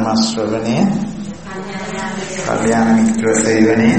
ශ්‍රවණය, කල්යාණ මිත්‍ර සේවනය,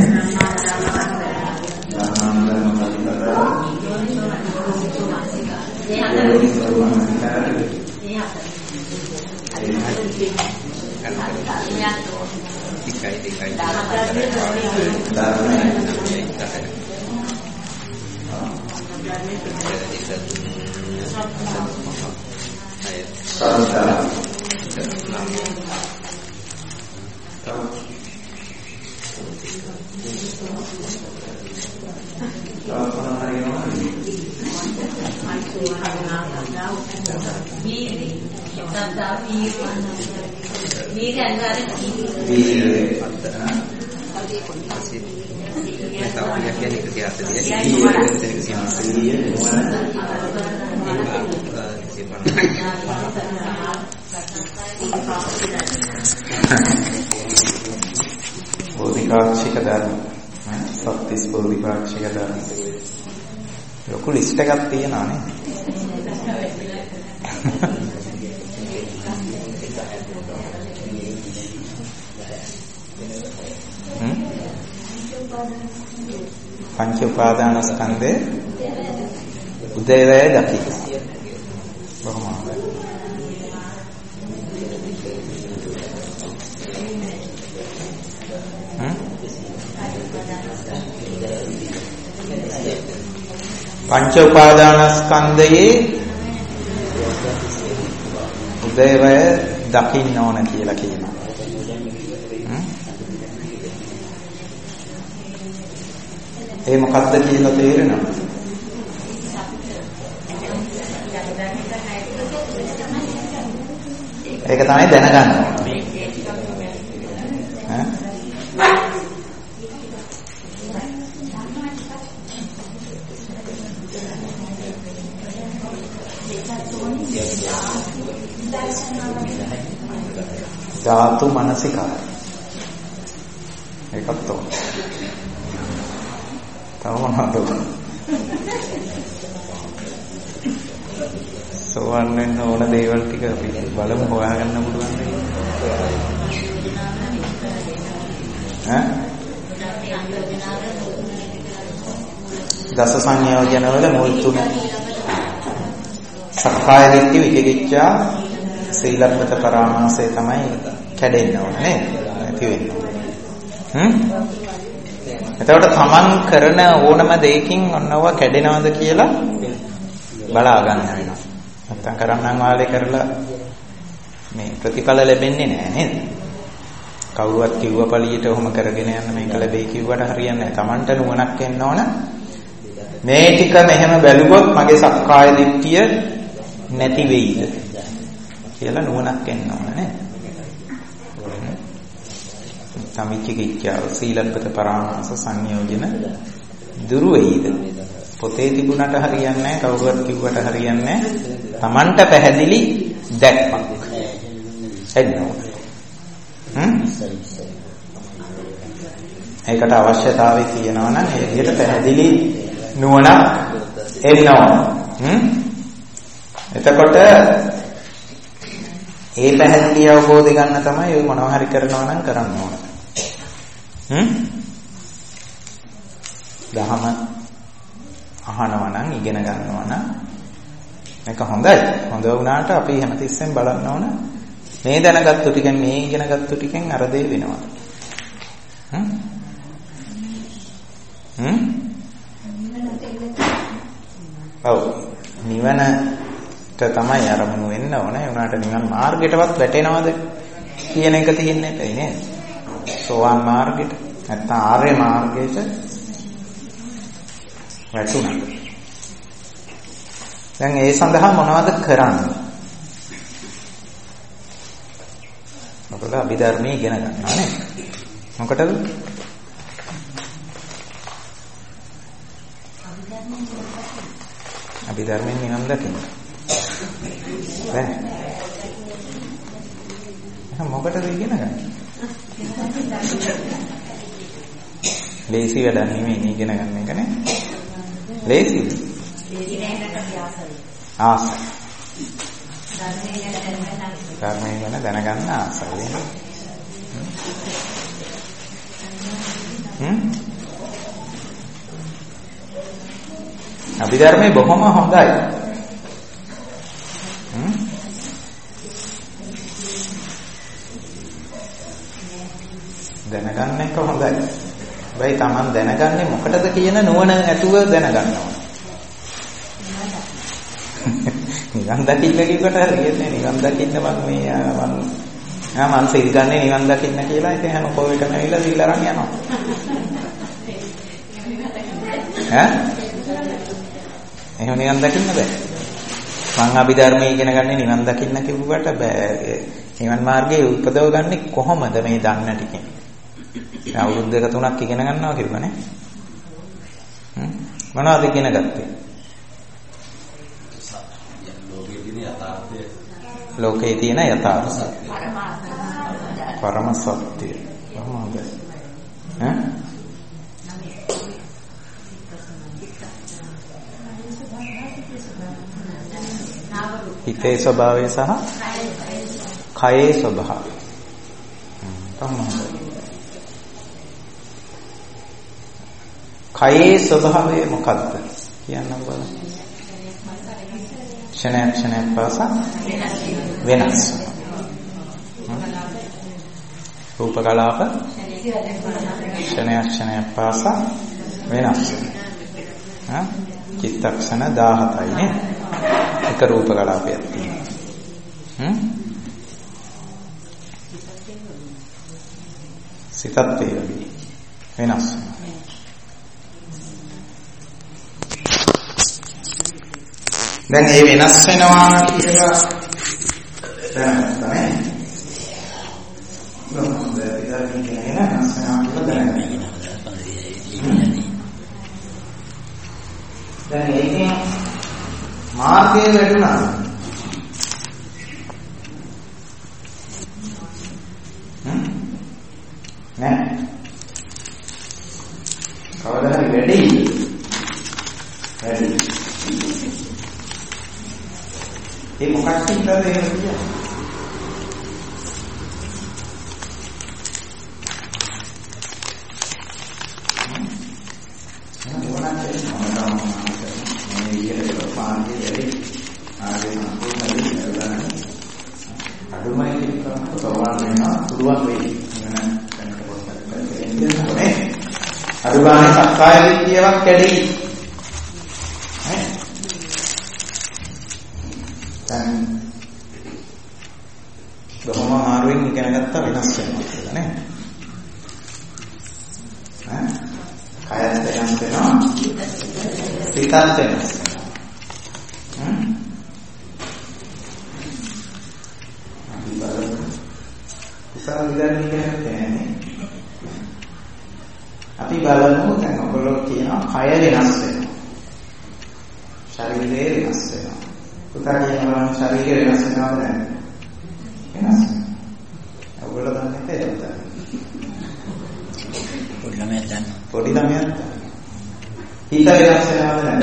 බෝධිපාක්ෂික ධර්ම, සත්‍තිස් බෝධිපාක්ෂික ධර්ම. ලොකු ලිස්ට් එකක් තියෙනවා නේ. පංච උපාදානස්කන්ධේ උදේවැය දකි. බොහොම හොඳයි. පංච උපාදානස්කන්ධයේ උදේවැය දකින්න ඕන කියලා කියනවා. ඒ මොකක්ද කියලා තේරෙනවද? ඒක තමයි දැනගන්න ඕනේ. ධාතු මනසිකාරය. ඒකත් තෝ. තව මොනවද? සෝවන් වෙන්න ඕන දේවල් ටික අපි බලමු හොයාගන්න පුළුවන් නේද? දස සංයෝජන වල මුල් තුන. සක්කාය දිට්ඨි, විචිකිච්ඡා, සීලබ්බත පරාමාසය තමයි කැඩෙන්න ඕන නේද? නැති වෙන්න. එතකොට තමන් කරන ඕනම දෙයකින් ඔන්නව කැඩෙනවද කියලා බලා ගන්න වෙනවා. නැත්තම් කරන්නම් වාලේ කරලා මේ ප්‍රතිඵල ලැබෙන්නේ නැහැ නේද? කවුරුවත් කිව්ව පළියට ඔහොම කරගෙන යන්න මේක ලැබෙයි කිව්වට හරියන්නේ නැහැ. තමන්ට නුවණක් එන්න ඕන. මේ ටික මෙහෙම බැලුවොත් මගේ සක්කාය දිට්ඨිය නැති වෙයිද කියලා නුවණක් එන්න ඕන නේද? සමිච්චිකිච්ඡාව, සීලබ්බත පරාමාස සංයෝජන දුරු වෙයිද? පොතේ තිබුණට හරියන්නේ නැහැ, කවුරුවත් කිව්වට හරියන්නේ නැහැ. Tamanට පැහැදිලි දැක්මක් එන්න ඕන. ඒකට අවශ්‍යතාවය තියෙනවා නම් ඒ විදිහට පැහැදිලි නුවණක් එන්න ඕන. එතකොට ඒ පැහැදිලි අවබෝධය ගන්න තමයි ඔය මොනවා හරි කරනවා නම් කරන්න ඕන. දහම අහනවා නම් ඉගෙන ගන්නවා නම් මේක හොඳයි. හොඳ වුණාට අපි හැමතිස්සෙම බලන්න ඕන මේ දැනගත්තු ටිකෙන් මේ ඉගෙනගත්තු ටිකෙන් අර දේ වෙනවා. ඔව් නිවනට තමයි අරමුණු වෙන්න ඕනේ. උනාට නිවන් මාර්ගයටවත් වැටෙනවද කියන එක තියෙන්නේ නැහැ නේද? සෝවාන් මාර්ගයට නැත්නම් ආර්ය මාර්ගයට වැටුණා. දැන් ඒ සඳහා මොනවද කරන්නේ? මොකද අභිධර්මයේ ඉගෙන ගන්නවා නේද? මොකටද? අභිධර්මයෙන් නිවන් දකින්න. මොකටද ඉගෙන ගන්න? ලේසි වැඩක් නෙමෙයි ඉගෙන ගන්න එක නේ. ලේසිද? ආසයි. ධර්මය ගැන දැනගන්න ආසයි. අභිධර්මයේ බොහොම හොඳයි. දැනගන්න එක හොඳයි. වෙයි Taman දැනගන්නේ මොකටද කියන නුවණ ඇතුව දැනගන්නවා. නිවන් දකින්න කියකට හරියන්නේ නිවන් දකින්න මම සිල් ගන්නේ නිවන් දකින්න කියලා ඉතින් හැම කොහෙටම ඇවිල්ලා සිල් අරන් යනවා. ඈ? එහෙම නිවන් දකින්න බෑ. මං අභිධර්මයේ ඉගෙන ගන්නේ නිවන් දකින්න කිව්වට බෑ. නිවන් මාර්ගයේ උපදව ගන්නෙ කොහොමද මේ දන්න ටිකෙන්? අවුරුදු 2-3ක් ඉගෙන ගන්නවා කිව්වනේ. මොනවද ඉගෙන ගත්තේ? ලෝකයේ තියෙන යථාර්ථය. පරම සත්‍ය. කොහොමද? හිතේ ස්වභාවය සහ කයේ ස්වභාවය. කොහොමද? කයේ ස්වභාවය මොකක්ද? කියන්න බලන්න. ක්ෂණයක් පාසා වෙනස්. රූප කලාප ක්ෂණයක් පාසා වෙනස්. චිත්තක්ෂණ 17යි නේ. එක රූප කලාපයක් තියෙනවා. සිතත් ඒ වගේ වෙනස්. දැන් මේ වෙනස් වෙනවා කියලා දැනගන්න. දැන් ඒකෙන් මාර්ගය වැටුණා. නෑ. කවදා හරි වැඩි. ඒ මොකක්ද කියලා එහෙම කියන්නේ. අදුගානේ සක්කාය දිට්ඨියක් කැඩෙයි. දැන් බොහොම අමාරුවෙන් ඉගෙන ගත්ත වෙනස් වෙනවා කියලා නේ. කයත් වෙනස් වෙනවා. සිතත් වෙනස් වෙනවා. අපි බලමු. උසාවි විද්‍යාවේ කියන්නේ අපි බලමු දැන් ඔයගොල්ලෝ කියනවා කය වෙනස් වෙනවා. ශරීරය වෙනස් වෙනවා. පුතා කියනවා ශරීරය වෙනස් වෙනවා නේද? වෙනස්. ඔයගොල්ලෝ දන්නේ ඒකද? පොඩි ළමයා දන්නවා. පොඩි ළමයා දන්නවා. හිත වෙනස් වෙනවද නැද්ද?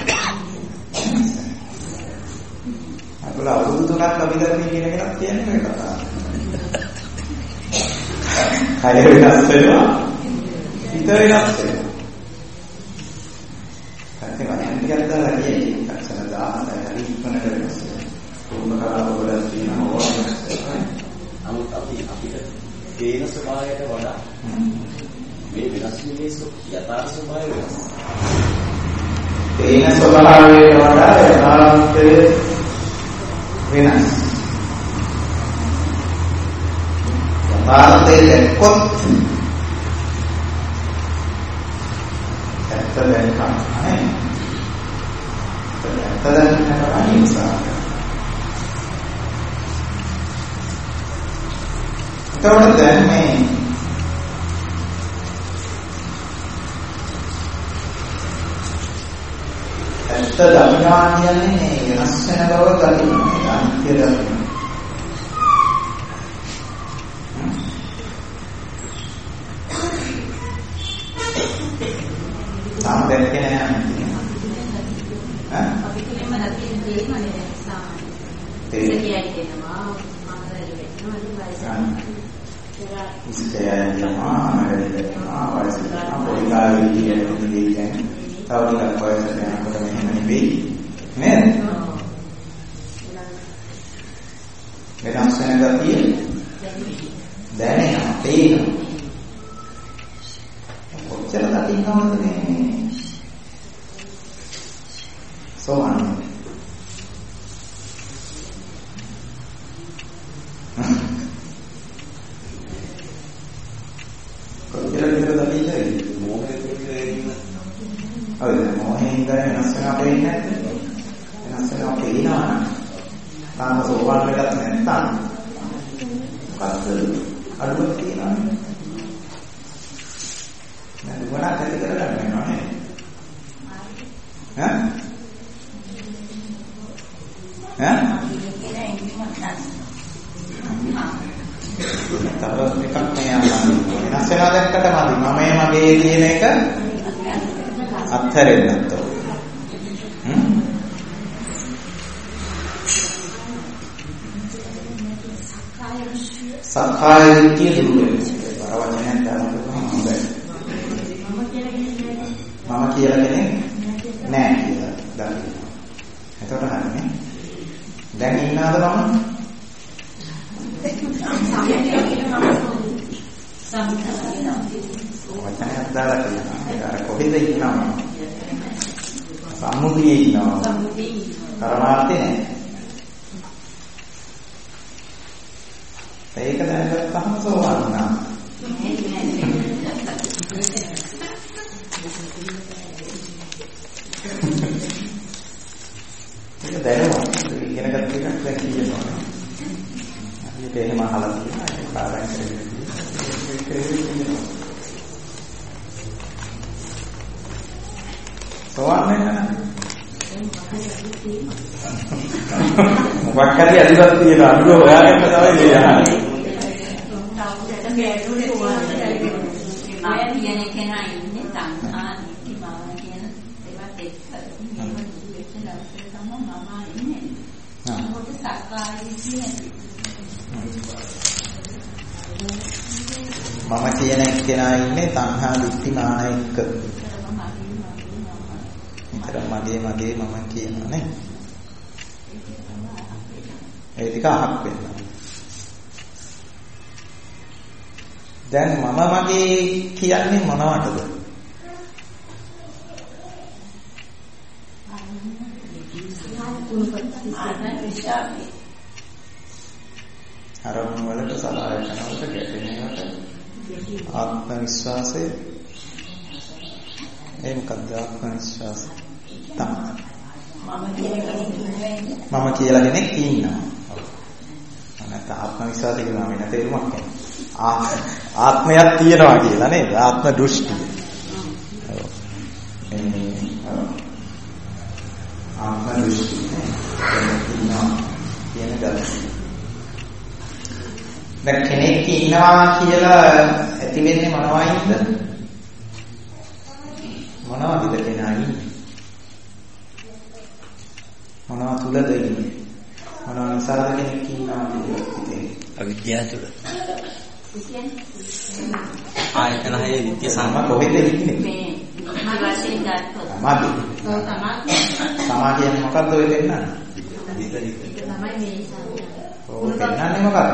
අපල අවුරුදු 3ක් අභිධර්මයේ කියන එකක් කියන්නේ මේ කතාව. කය වෙනස් වෙනවා. හිත වෙනස් වෙනවා. ඒකේ වචන ටිකක් දාලා කියන්නේ ලක්ෂණ 10 හරි ඉක්මනට වෙනස් වෙනවා. රූප කලාප වල තියෙන ඕනෑම නමුත් අපිට තේන ස්වභාවයට වඩා මේ වෙනස් වීමේ යථාර්ථ ස්වභාවය වෙනස්. තේන ස්වභාවයට වඩා යථාර්ථය වෙනස්. යථාර්ථය දැක්කොත් දැන් කන්නේ දැන් අනිසා එතකොට දැන් මේ ඇත්ත දකිනවා කියන්නේ වෙනස් වෙන බව දකිනවා අනිත්‍ය දකිනවා තාම දැක්කේ නැහැ ඈ අපි කියන්න නැති දෙයක් නේ සාමාන්‍යයෙන්. ඒක කියයි දෙනවා මම ඉස්කයන්නවා ආරෙදෙනවා වයසට පොඩිකාරී කියන දේ කියන්නේ තව ටිකක් වයසට යනකොට මෙහෙම නෙවෙයි නේද? වෙනස් වෙන ගතිය දැනෙනවා තේරෙනවා. කොච්චර දකින්නවද මේ සෝවන් කොච්චර විතර දකින්නේ මොහේ ඉඳන් වෙනස් වෙන අපේ ඉන්නේ වෙනස් වෙන අපේ ඉන්නවා තාම සෝවන් වෙලක් නැත්නම් මොකක්ද අඩුවක් තියෙනවනේ නේද වඩා ඇති කරගන්න වෙනවා නේ ඈ තව එකක් මේ වෙනස් වෙනවා දැක්කට මදි මම මගේ කියන එක අත්හැරෙන්නත් ඕන සක්කාය දිට්ඨිය දුරු වෙනවා. වචනයෙන් දානවා හොඳයි. මම කියලා කෙනෙක් නෑ කියලා දකින්න. එතකොට හරිනේ. දැන් ඉන්නවද මම? වචනයක් දාලා කියනවා. ඒක අර කොහෙද ඉන්නවද? සම්මුතියේ ඉන්නවා. පරමාර්ථේ නෑ. ඒක දැනගත්තාම සෝවාන් වුණා. ඒක දැනුවා. ඉගෙන ගන්න එකක් දැන් කියනවා. හරියට එහෙම අහලා තියෙනවා. ඒක පාරක් කරගෙන සෝවාන් වෙනවා. මොකක් හරි අදිවත් තියෙන අනුව හොයාගන්න තමයි මේ යන්නේ. කියන කෙනා ඉන්නේ සංඛා නිති භාවන කියන ඒවත් එක්ක තමයි මම ඉන්නේ. මොකද සක්කායි කියන්නේ මම කියන කෙනා ඉන්නේ තණ්හා දිට්ඨි මාන එක්ක. විතර මගේ මම කියනවා නේ. ඒ ටික අහක් වෙනවා. දැන් මම මගේ කියන්නේ මොනවටද? අරමුණු වලට සලආයතනවලට ගැටෙනවට ආත්ම විශ්වාසය ඒ මොකක්ද ආත්ම විශ්වාසය තමයි. මම කියලා කෙනෙක් ඉන්නවා. නැත්නම් ආත්ම විශ්වාසය කියනවා වෙන තේරුමක් නැහැ. ආත්මයක් තියෙනවා කියලා නේද? ආත්ම දෘෂ්ටිය. ආත්ම දෘෂ්ටිය ඉන්නවා කියන දර්ශනය. දැන් කෙනෙක් ඉන්නවා කියලා ඇති වෙන්නේ මොනවයින්ද? මොනවද කෙනා ඉන්නේ? මොනවා තුලද ඉන්නේ? මොනවා නිසාද කෙනෙක් ඉන්නවා කියලා හිතේ? අවිද්‍යාව තුල. ආයතන හයේ විද්‍ය සම්ම කොහෙද ඉන්නේ? මේ වශයෙන් ගත්තොත්. සමාධි. සමාධිය මොකද්ද ඔය දෙන්නා? තමයි මේ ඔව් දෙන්නන්නේ මොකක්ද?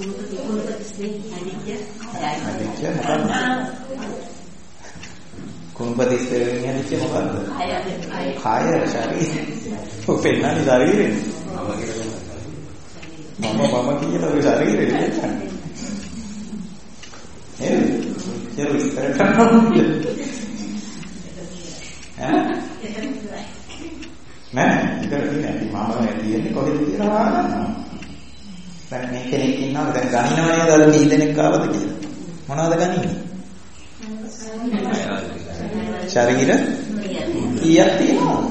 කුණුපතිස්සේ හැදිච්ච මොකද්ද? කාය ශරීරය. ඔය පෙන්නන්නේ ශරීරේ. මම කියලා ඔය ශරීරේ කියන්නේ. නේද? ඒක විස්තර කරනවා. නෑ ඉතින් මම කියන්නේ කොහෙද කියලා හොයනවා. දැන් මේ කෙනෙක් ඉන්නවා දැන් ගණිනවනේ දල කී දෙනෙක් ආවද කියලා. මොනවද ගණින්නේ? ශරීර කීයක් තියෙනවද?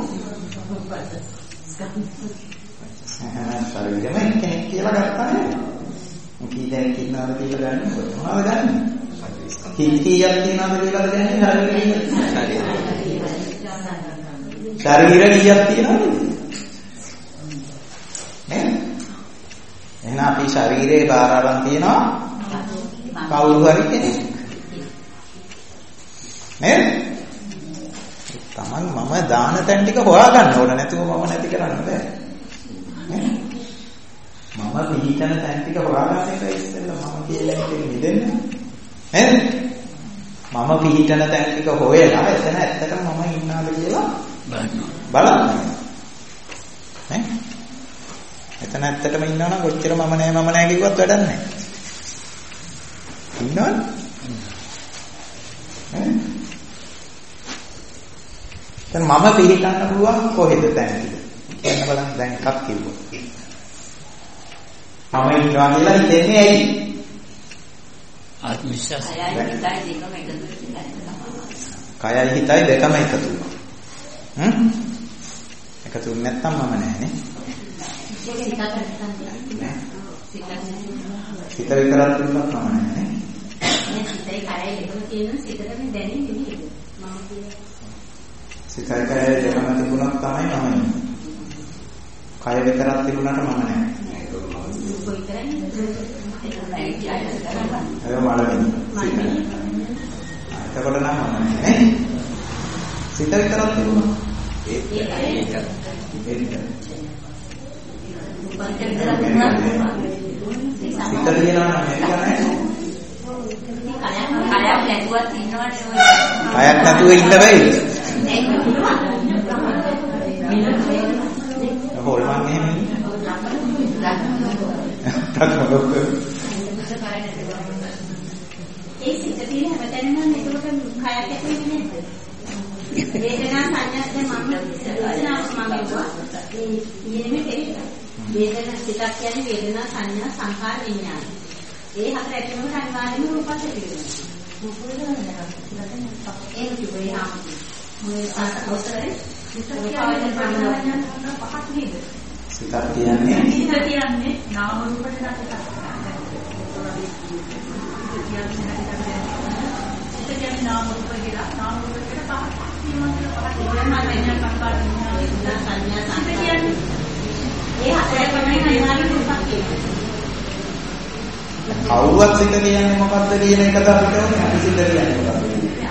ශරීරෙම කෙනෙක් කියලා ගත්තා නේද? කී දෙනෙක් ඉන්නවද කියලා ගන්න මොනවද ගන්නේ? කීයක් තියෙනවද කියලා ගන්නේ ශරීර කීයක් තියෙනවද? නේ? එහෙනම් අපි ශරීරේ බාර අරන් තියනවා කවුරු හරි කෙනෙක්. නේද? තමන් මම දාන තැන් ටික හොයාගන්න ඕන නැතුව මම නැති කරන්න බෑ. මම පිළිතන තැන් ටික හොයාගන්න එක ඉස්සෙල්ලා මම කියලා එකෙන් මිදෙන්න. නේද? මම පිළිතන තැන් ටික හොයලා එතන ඇත්තටම මම ඉන්නාද කියලා බලන්න. නේ? එතන ඇත්තටම ඉන්නවා නම් කොච්චර මම නෑ කිව්වත් වැඩක් නෑ. ඉන්නවද? දැන් මම පිළිගන්න පුළුවන් කොහෙද දැන්? කියන්න බලන්න දැන් එකක් කිව්වොත්. මම ඉන්නවා කියලා හිතෙන්නේ ඇයි? ආත්ම විශ්වාසය. කයයි හිතයි දෙකම එකතු වෙනවා. එකතු නැත්නම් මම නෑනේ. සිත විතරක් දුන්නත් මම නෑනේ. මේ සිතයි කයයි දෙකම තියෙන සිතටම දැනෙන්නේ නේද? මම කියන්නේ සිතයි කයයි දෙකම තිබුණොත් තමයි මම ඉන්නේ. කය විතරක් තිබුණාට මම නෑ. ඒක මලමින්. එතකොට නම් මම නෑ. සිත විතරක් තිබුණා. ඒක සිත කියනවා නම් මේක නෑ. කයක් නැතුවත් ඉන්නවනේ ඔය. කයක් නැතුව ඉන්න බැයි. හොල්මන් එහෙම ඉන්නේ. ඒ සිත තියෙන හැමතැනම එතකොට කයක් ඇතුලේ නේද? වේදනා සංඥා දැන් මම වේදනාව ඒ ඊනෙම කෙරෙනවා. වේදනා සිතක් කියන්නේ වේදනා සංඥා සංකාර විඥාන. ඒ හතර ඇතුළම අනිවාර්යයෙන්ම රූපත් පිළිගන්නවා. මොකද ඒ කිව්වේ ආ මොකද අවසරයි සිතක් කියන්නේ පහක් නේද? සිතක් කියන්නේ නාම රූපට නැතත්. සිත කියන්නේ නාම රූප කියලා පහක් තියෙනවා කියලා පහක් තියෙනවා මම එන්න සංකාර විඥාන සංඥා සංකාර. ඒ හතරේ තමයි අනිවාර්යයෙන්ම රූපත් කියන්නේ. කවුරුවත් සිත කියන්නේ මොකක්ද කියන එකද අපිට ඕනේ. අපි සිත කියන්නේ මොකක්ද?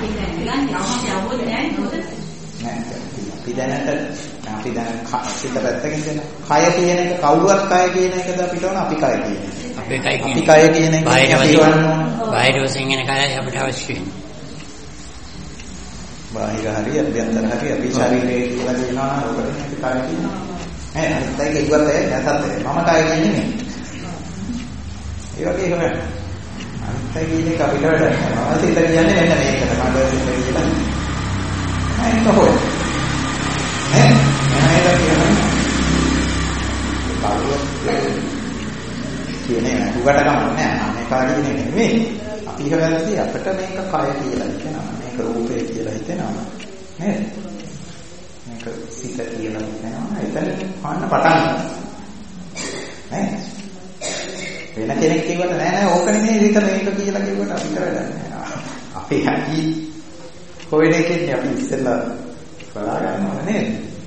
අපි දැන් සිත පැත්තකින් දෙන කය කියන එක කවුරුවත් කය කියන එකද අපිට ඕන. අපි කය කියන එක. අපි කය කියන එක බාහිර වශයෙන් එන කයයි අපිට අවශ්‍ය වෙන්නේ. බාහිර හරි අභ්‍යන්තර හරි අපි ශරීරයේ කියලා කියනවා නම් ඔකට අපි කය කියනවා. අනිත් එක ඉවත් නැතත් මම කය කියන්නේ නේ. ඒ වගේ හොයන්න. අනිත් එක අපිට වැඩ නැහැ. සිත කියන්නේ මෙන්න මේකට. මම සිත කියලා. ඒක හොය. නේද කියන්නේ. කවුරුත් කියන්නේ උගට ගමන් නෑ. මේ කාර්යනේ නෙමෙයි. අපි හොයන්නේ අපිට මේක කය කියලා හිතනවා. මේක රූපේ කියලා හිතනවා. නේද? මේක සිත කියලා හිතනවා. එතන පාන්න පටන් ගන්නවා. නේද? වෙන කෙනෙක් කියවට නෑ ඕක නෙමෙයි ඒක මේක කියලා කිව්වට අපිට වැඩක් නෑ. අපි හැටි කොහෙද කියන්නේ අපි ඉස්සෙල්ලා බලා ගන්නවා නේද?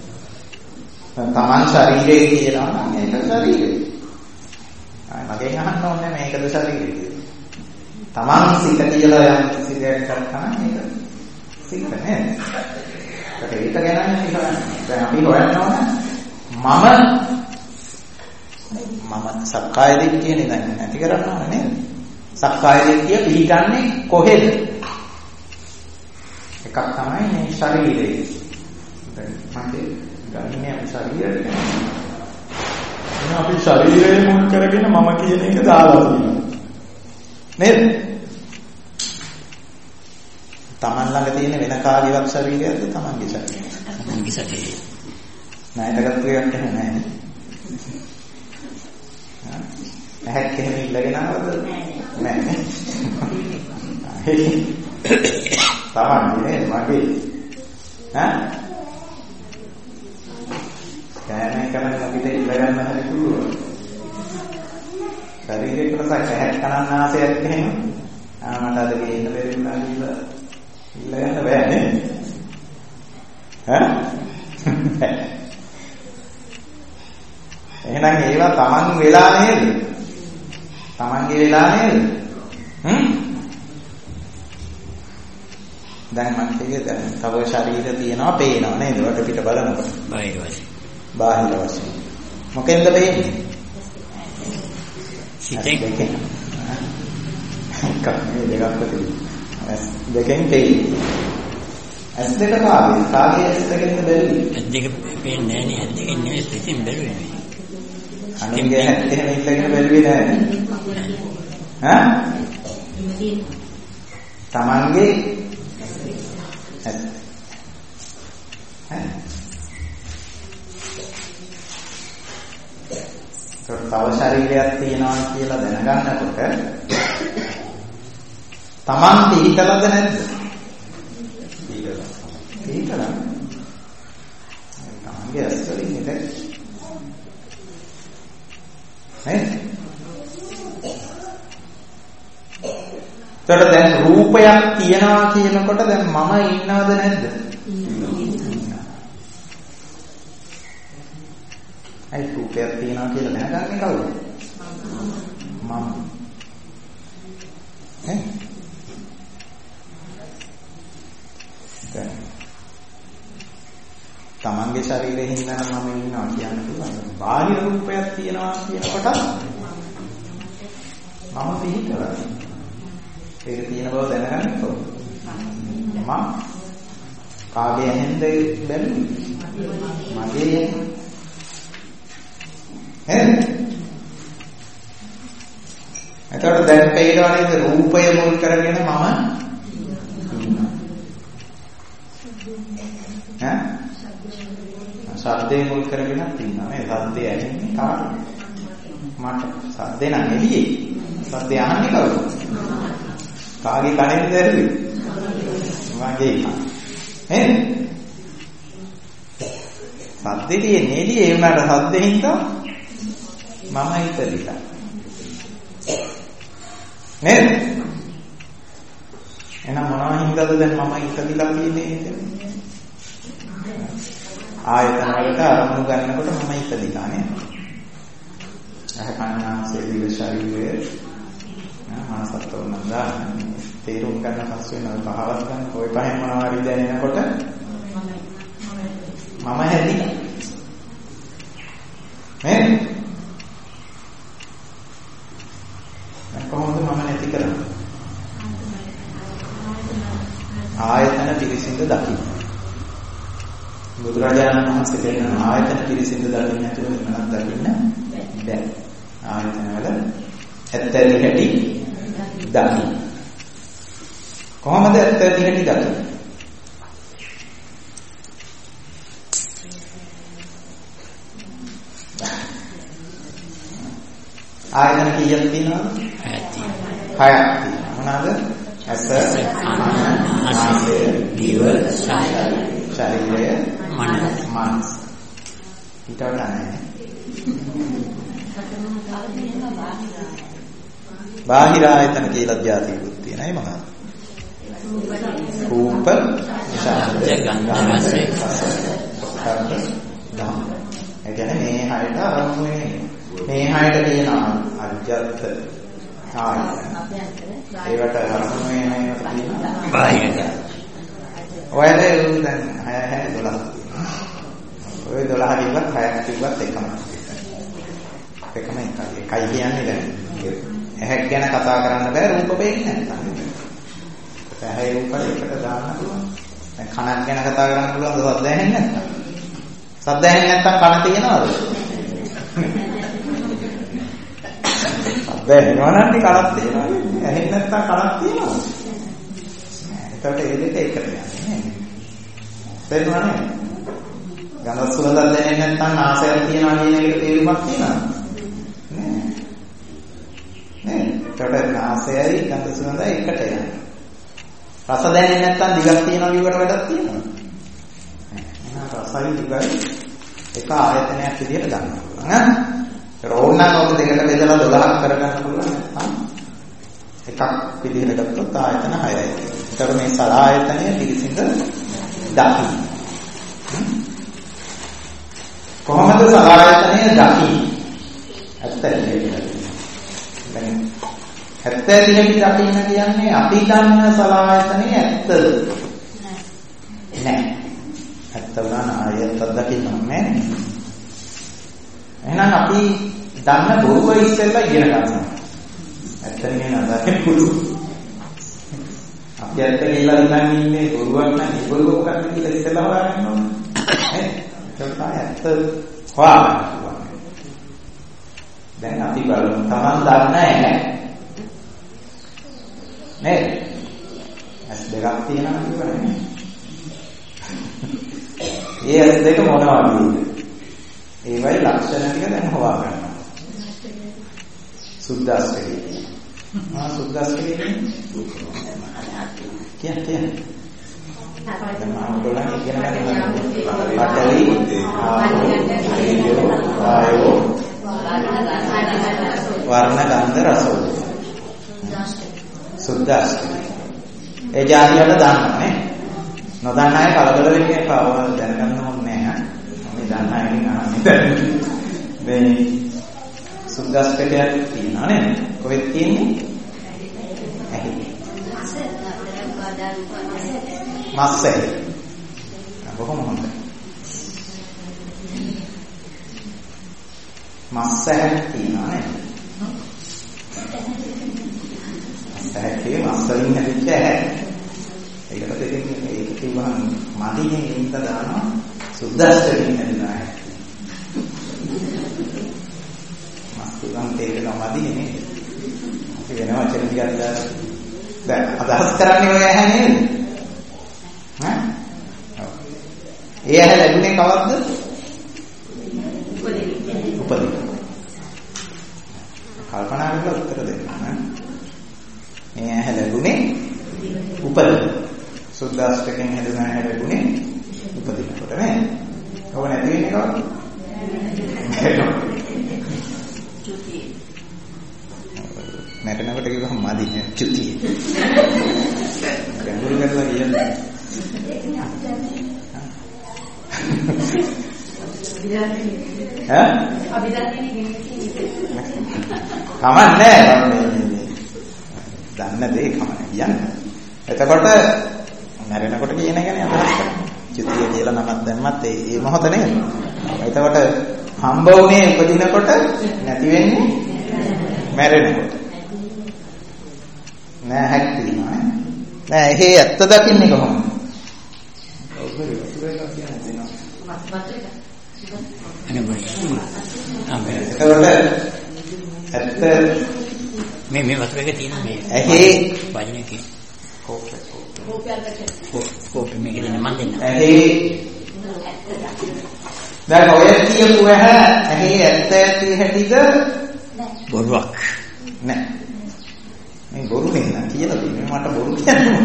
තමන් ශරීරය කියලා නම් මේක ශරීරය. මගෙන් අහන්න ඕනේ මේකද ශරීරය කියලා. තමන් සිත කියලා යම් සිතයක් කරනවා මේක සිත නේද? ඒක ගැන දැන් අපි හොයන්න ඕනේ මම සක්කාය දිට්ඨියනේ දැන් නැති කරන්න ඕනේ නේද? සක්කාය දිට්ඨිය පිළිගන්නේ කොහෙද? එකක් තමයි මේ ශරීරය. දැන් මගේ ගන්නේ අපි ශරීරය. එහෙනම් අපි ශරීරය මුල් කරගෙන මම කියන එක දාලා තියෙනවා. නේද? Taman ළඟ තියෙන වෙන කාගේවත් ශරීරයක්ද Tamanගේ ශරීරය? තමන්ගේ ශරීරය. ණයටගත්තු එකක් එහෙම නැහැ නේ. ඇහක් එහෙම ඉල්ලගෙන ආවද? නැහැ. තමන්ගේ මගේ කෑම කරන අපිට ඉල්ලගන්න හැටි පුළුවන්. ශරීරේ කොටසක් ඇහක් කනන්න ආසයක් එහෙම මට අද ගේන්න බැරි වුණා කියලා ඉල්ලගන්න බෑ නේ. එහෙනම් ඒවා තමන් වෙලා නේද? තමන්ගේ වෙලා නේද? දැන් මම කිව්වේ දැන් තව ශරීර තියෙනවා පේනවා නේද? වට පිට බලනකොට. බාහිර වශයෙන්. බාහිර වශයෙන්. මොකෙන්ද පේන්නේ? සිතෙන්. දෙකෙන් පේන්නේ. ඇස් දෙක කාගේ ඇස් දෙකෙන්ද බැලුවේ? ඇස් දෙක පේන්නේ නැහැ නේ. ඇස් දෙකෙන් නෙවෙයි සිතින් බැලුවේ නේ. අනිගේ ඇස් දෙකෙන් ඉඳගෙන බැලුවේ නැහැ. ඈ? තමන්ගේ ඇස්. තව ශරීරයක් තියෙනවා කියලා දැනගන්නකොට තමන් පිළිතලද නැද්ද? පිළිතල. තමන්ගේ ඇස් වලින් නේද? නේද? එතකොට දැන් රූපයක් තියනවා කියනකොට දැන් මම ඉන්නවද නැද්ද? අයි රූපයක් තියනවා කියලා දැනගන්නේ කවුද? මම. තමන්ගේ ශරීරයෙන් හින්දා මම ඉන්නවා කියන්න පුළුවන්. බාහිර රූපයක් තියනවා කියනකොට මම පිළිතරයි. ඒක තියෙන බව දැනගන්න ඕන. මම කාගේ ඇහෙන්ද බැලුවේ? මගේ ඇහෙන්. එතකොට දැන් පේනවනේ රූපය මුල් කරගෙන මම ශබ්දේ මුල් කරගෙන ඉන්නවා නේ. ශබ්දේ ඇහෙන්නේ කාටද? මට. ශබ්දේ නම් එළියේ. ශබ්දේ අහන්නේ කවුද? කාගේ කනෙන්ද ඇරුවේ? මගේ කන. එහෙනම් ශබ්දේ තියෙන්නේ එළියේ වුණාට ශබ්දේ හින්දා මම හිතලිලා. නේද? එහෙනම් මොනවා හින්දාද දැන් මම හිතලිලා කියන්නේ? ආයතන වලට අරමුණු ගන්නකොට මම හිතලිලා නේද? අහකනාසේ දිව ශරීරයේ මානසත්ව නන්දා තේරුම් ගන්න පස්සේ නෝ පහවත් ගන්න කොයි පහෙන් මොනවා හරි දැනෙනකොට මම හැදිලා. නේද? කොහොමද මම නැති කරන්නේ? ආයතන පිරිසිඳ දකින්න. බුදුරජාණන් වහන්සේ කියන ආයතන පිරිසිඳ දකින්න නැතුව නිවනක් දකින්න බැහැ. ආයතන වල ඇත්ත ඇති හැටි දකින්න. කොහොමද ඇත්ත ඇති හැටි දකින්නේ? ආයතන කීයක් තියෙනවද? 6ක් තියෙනවා. මොනවාද? ඇස, කන, නාසය, දිව, ශරීරය, මනස. ඊට වඩා නැහැ. බාහිර ආයතන කියලා ධාතිකුත් තියෙනවා. ඒ මොනවාද? රූප, ශබ්ද, ගන්ධ, රස, ධම්ම. ඒ කියන්නේ මේ 6ට අරමුණු වෙන්නේ. මේ 6ට කියනවා අජ්ජත් ආයතන. ඒවට අරමුණු වෙන ඒවා කියනවා බාහිර. ඔයනේ දැන් 6 12. ඔය 12 කිව්වත් 6ක් කිව්වත් එකම. එකම එකයි. එකයි කියන්නේ දැන් ඇහක් ගැන කතා කරන්න බෑ රූප පේන්නේ නැත්නම්. ඇහි රූප එකට දාන්න පුළුවන්. දැන් කනක් ගැන කතා කරන්න පුළුවන් සද්ද ඇහෙන්නේ නැත්නම්. සද්ද ඇහෙන්නේ නැත්නම් කන තියනවද? සද්ද ඇහෙනවා නම් කනක් තියෙනවා. ඇහෙන්නේ නැත්නම් කනක් තියෙනවා. එතකොට ඒ දෙක එකට යන්නේ නේද? තේරුණානේ? ගඳ සුවඳ දැනෙන්නේ නැත්නම් නාසයක් තියනවා කියන එකට තේරුමක් තියෙනවද? නෑ. නෑ. එතකොට නාසයයි ගඳ සුවඳයි එකට යනවා. රස දැනෙන්නේ නැත්නම් දිගක් තියනවා කියවට වැඩක් තියෙනවද? නෑ. රසයි දිගයි එක ආයතනයක් විදිහට ගන්න පුළුවන්. ඒක ඕනනම් ඔක දෙකට බෙදලා 12ක් කරගන්න පුළුවන් නැත්නම් එකක් විදිහට ගත්තොත් ආයතන 6යි. ඒතර මේ සලආයතනය පිළිසිඳ දකින්න. කොහොමද සලආයතනය දකින්නේ? ඇත්ත ඇත්ත දකින්න කියන්නේ අපි දන්න සලආයතනය ඇත්තද? නෑ. ඇත්ත උනා ආයෙත් අත්දකින්න ඕනේ. එහෙනම් අපි දන්න බොරුව ඉස්සෙල්ලා ඉගෙන ගන්නවා. ඇත්තනේ නේද පුළු. අපි ඇත්ත කියලා හිතන්නේ ඉන්නේ බොරුවක් නම් ඒ බොරුව මොකක්ද කියලා ඉස්සෙල්ලා හොයාගන්න ඕනේ. ඒක ඇත්ත හොයාගන්න. දැන් අපි බලමු Taman දන්නේ නැහැ. නේද? ඇස් දෙකක් තියෙනවා කියවනේ. ඒ ඇස් දෙක මොනවද? ඒවයි ලක්ෂණ ටික දැන් හොයාගන්න. සුද්දාස්කේ. සුද්දාස්කේ කියන්නේ. දැන් මම ඔයගොල්ලන් ඉගෙන ගන්න පටලි ආයෝ වර්ණ ගන්ධ රස සුද්දාස්කේ. ඒ જાති වල දන්නවනේ. නොදන්න අය කලබල වෙන්නේ එපා. ඔයාලා දැනගන්න ඕනේ නැහැ. මේ දන්න අයගෙන් අහන්නේ. මේ සුද්දාස්කේටයක් තියෙනවා නේද? කොහෙද තියෙන්නේ? ඇහි. මස්සේ. බොහොම හොඳයි. මස්සේ තියෙනවා නේද? මස්සේ මස්සලින් හැදිච්ච ඇහැ. ඒකට දෙකින් ඒක කිව්වහම මදිනේ ඉන්න දානවා සුද්දාස්කේටින් හැදෙනවා. මස්තුන් තේරෙනවා මදිනේ නේද? අපි වෙන වචන ටිකක් දාලා දැන් අදහස් කරන්නේ ඔය ඇහැ නේද? ඈ? ඒ ඇහැ ලැබුණේ කවද්ද? උපදින. කල්පනා කරලා උත්තර දෙන්න ඈ. මේ ඇහැ ලැබුණේ උපදින. සුද්දාස්කේටින් හැදෙන ඇහැ ලැබුණේ උපදිනකොට නේ. ඔබ නැති වෙන්නේ කවද්ද? මැරෙනකොට කිව්වම මදි නේ චුතිය. ගැඹුරු කරලා කියන්නේ. ඈ? කමන්නේ දන්න දේ කමන්නේ කියන්නේ. එතකොට මැරෙනකොට කියන එකනේ අදහස් කරන්නේ. චුතිය කියලා නමක් දැම්මත් ඒ මොහොත නේද? එතකොට හම්බ වුණේ උපදිනකොට නැති වෙන්නේ මැරෙනකොට. නෑ හැක් තියෙනවා නේ. නෑ එහෙ ඇත්ත දකින්නේ කොහොමද? ඔබේ වතුරේලා කියන්නේ දෙනවා. එතකොට ඇත්ත මේ වතුරේක තියෙන මේ ඇහි වජනකේ කෝපේ මේක දෙන්න මන් දෙන්න. ඇහි දැන් ඔය කියපු ඇහි ඇත්ත ඇති හැටිද බොරුවක් නෑ. මේ බොරු නෙන්න කියලා තියෙන්නේ මට බොරු කියන්න.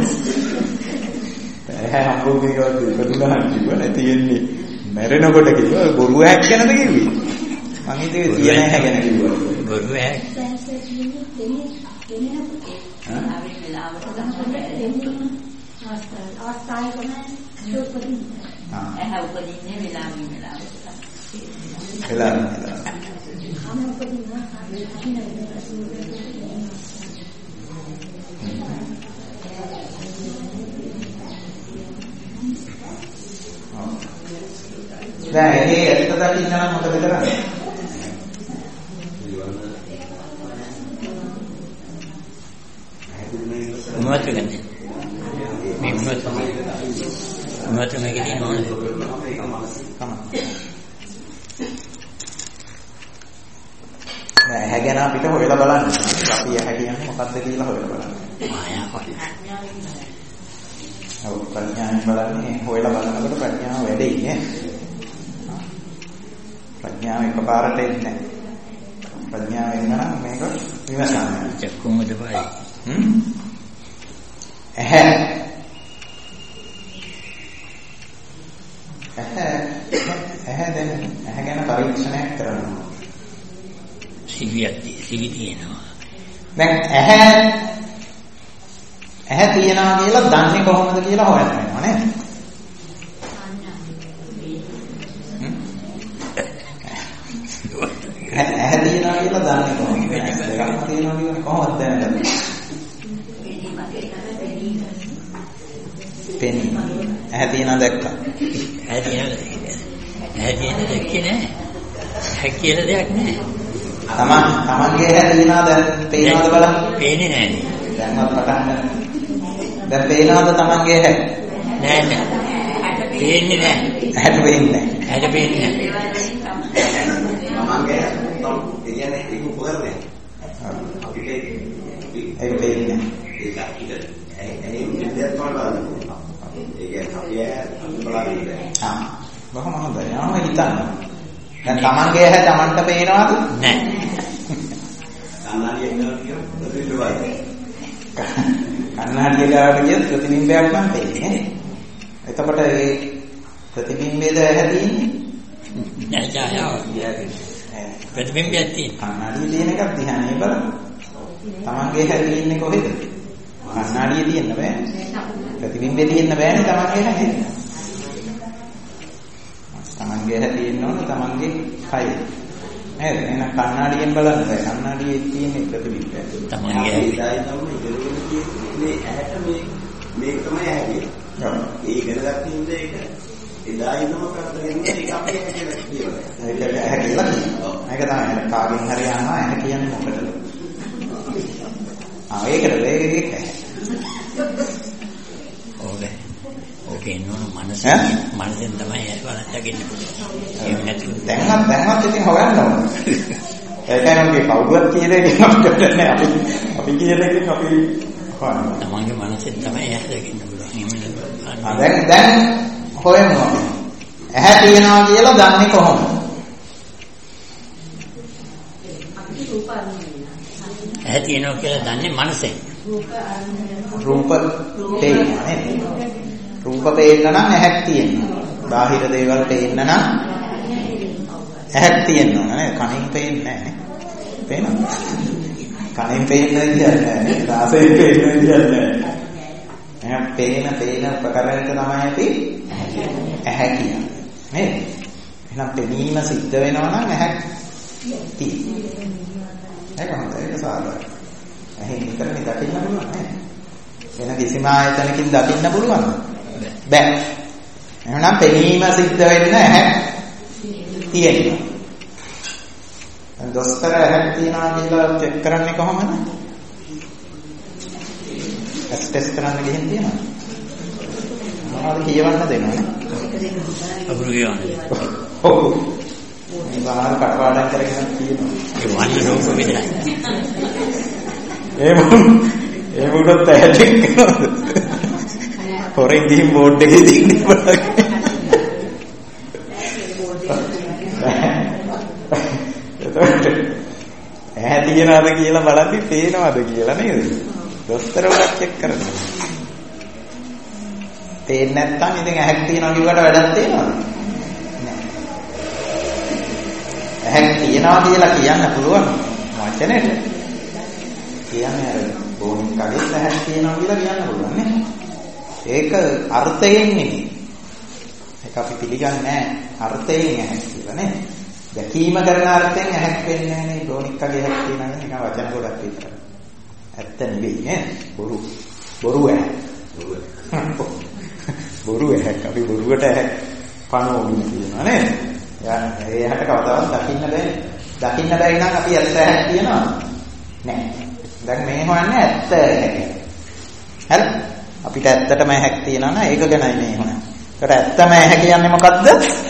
ඇහැ හම්බුනේ කවද්ද ඉපදුනහන් කිව්වනේ තියෙන්නේ මැරෙනකොට කිව්වා බොරු ඇක් ගැනද කිව්වේ. මං හිතුවේ තියෙන ඇහැ ගැන කිව්වා. බොරු ඇක්. අවස්ථාවේ කොහොමද උපදින්නේ? ඇහැ උපදින්නේ වෙලාවෙන්. දැන් ඒ ඇත්ත දකින්න නම් මොකද කරන්නේ? මොනවද කියන්නේ? මේ මොනවද මේකේ තියෙනවද? ඇහැ ගැන අපිට හොයලා බලන්න. අපි ඇහැ කියන්නේ මොකක්ද කියලා හොයලා බලන්න. මායාවයි. ඔව් ප්‍රඥාවෙන් බලන්නේ හොයලා බලනකොට ප්‍රඥාව වැඩේ නේ. ප්‍රඥාව එකපාරට එන්නේ නැහැ. ප්‍රඥාවෙන් නම් මේක විමසන්න. චක්කුමුද බයි. ඇහැ දැන් ඇහැ ගැන පරීක්ෂණයක් කරනවා. සිවි තියෙනවා. දැන් ඇහැ තියනවා කියලා දන්නේ කොහොමද කියලා හොයන්න වෙනවා නේද? ඇහැ තියනවා කියලා දන්නේ කොහොමද? දෙකක් තියනවා කියන්නේ කොහොමද දැනගන්නේ? පෙනීම. ඇහැ තියෙනවා දැක්කා. ඇහැ තියෙනවා දැක්කේ නෑ. ඇහැ කියලා දෙයක් නෑ. තමන්ගේ ඇහැ තියෙනවා දැන් පේනවද බලන්න? පේන්නේ නෑනේ. දැන්වත් පටන් ගන්න. දැන් පේනවද තමන්ගේ ඇහැ? නෑ. පේන්නේ නෑ. ඇහැට පේන්නේ නෑ. ඇහැට පේන්නේ නෑ. තමන්ගේ කියන්නේ ඒක උපකරණයක්. ඒක පේන්නේ නෑ. ඒක අපිට ඇයි දෙයක් බලන්න. ඒක අපි බලන්නේ. බොහොම හොඳයි. යාම හිතන්න. දැන් තමන්ගේ ඇහැ තමන්ට පේනවද? නෑ. කන්නාඩියක් ගන්න කියන ප්‍රතිබිම්බය. කන්නාඩිය ගාවට කියත් ප්‍රතිබිම්බයක් නම් පේන්නේ. එතකොට ඒ ප්‍රතිබිම්බයද ඇහැ තියෙන්නේ? නෑ ඡායාව. ප්‍රතිබිම්බයක් තියෙනවා. කන්නාඩිය තියෙන එකක් දිහානේ බලන්න. තමන්ගේ ඇහැ තියෙන්නේ කොහෙද? කන්නාඩිය තියෙන්න බෑ. ප්‍රතිබිම්බේ තියෙන්න බෑනේ තමන්ගේ ඇහැ. තමන්ගේ ඇහැ තියෙන්න ඕන තමන්ගේ කය. නේද? එහෙනම් කන්නාඩියෙන් බලන්න බෑ. කන්නාඩියේ තියෙන ප්‍රතිබිම්බය. තමන්ගේ ඒයි තමයි මේ ඇහැට මේක තමයි ඇහැ කියන්නේ. ඔව්. ඒ ඉගෙන ගන්න ඉන්නේ ඒක. එදා ඉන්නම කරගෙන ඒක අපේ ඇහැ කියලා කියනවා. ඒක ඇහැ කියලා කියනවා. මේක තමයි කාගෙන් හරි යනවා ඇහැ කියන්නේ මොකටද? ඒකට වේගෙක ඇහැ. ඕකේ නෝන මනසෙන් තමයි බලන්න දකින්න පුළුවන්. එහෙම නැතුව දැන්වත් ඉතින් හොයන්න ඕන. ඒකයි මගේ කවුරුත් කියන එකෙන් අපිට නෑ අපි කියන එකෙන් අපි හොයන්න. තමන්ගේ මනසෙන් තමයි ඇහැ දකින්න පුළුවන්. එහෙම නැතුව දැන් හොයන්න ඕනේ. ඇහැ තියනවා කියලා දන්නේ කොහොමද? ඇහැ තියෙනවා කියලා දන්නේ මනසෙන්. රූප පේනවා නේද? රූප පේන්න නම් ඇහැක් තියෙනවා. බාහිර දේවල් පේන්න නම් ඇහැක් තියෙනවා නේද? කනින් පේන්නේ නැහැ. පේනවද? කනින් පේන්නේ නැහැ නේද? රසයෙන් පේන්නේ නැහැ. එහෙනම් පේන උපකරණයට තමයි අපි ඇහැ කියන්නේ. නේද? එහෙනම් පෙනීම සිද්ධ වෙනවා නම් ඇහැක් තියෙනවා. ඒක හොඳයි. ඒක සාධාරණයි. ඇහෙන් විතරනේ දකින්න පුළුවන් නේද? වෙන කිසිම ආයතනකින් දකින්න පුළුවන්ද? බෑ. එහෙනම් පෙනීම සිද්ධ වෙන්න ඇහැ තියෙනවා. දැන් දොස්තර ඇහැ තියනවා කියලා චෙක් කරන්නේ කොහොමද? ටෙස්ට් කරන්න ගිහින් තියෙනවා. මොනවද කියවන්න දෙනවනේ? අපුරු කියවන්න. ඔව්. මේ බාහිර කටපාඩම් කරගෙන තියෙනවා. ඒ වන්න රූප විතරයි. ඒ මොකටද ඇටෙක් කරනවද? හොරෙන් ගිහින් බෝඩ් එකේ දින්නේ බලන්න. එතකොට ඇහැ තියනවාද කියලා බලද්දි පේනවද කියලා නේද? දොස්තර උඩක් චෙක් කරනවා. පේන්නේ නැත්නම් ඉතින් ඇහැක් තියනවා කිව්වට වැඩක් තියෙනවද? නෑ. ඇහැක් තියනවා කියලා කියන්න පුළුවන් වචනෙට. කියන්නේ අර බෝනින් කඩේට ඇහැක් තියනවා කියලා කියන්න පුළුවන් නේ. ඒක අර්ථයෙන් නෙමෙයි. ඒක අපි පිළිගන්නේ නැහැ අර්ථයෙන් ඇහැක් කියලා නේ. දැකීම කරන අර්ථයෙන් ඇහැක් වෙන්නේ නැහැ නේ. බෝනික් කඩේ ඇහැක් තියනවා නිකන් වචන ගොඩක් විතරයි. ඇත්ත නෙවෙයි නේ. බොරු ඇහැ. බොරු ඇහැක් අපි බොරුවට ඇහැක් පනවමින් කියනවා නේ. ඒ ඇහැට කවදාවත් දකින්න බෑ. දකින්න බැරි නම් අපි ඇත්ත ඇහැක් තියනවා නෑ. දැන් මේ හොයන්නේ ඇත්ත ඇහැක්. හරි? අපිට ඇත්තටම ඇහැක් තියනවා නම් ඒක ගැනයි මේ හොයන්නේ. ඒකට ඇත්තම ඇහැ කියන්නේ මොකද්ද?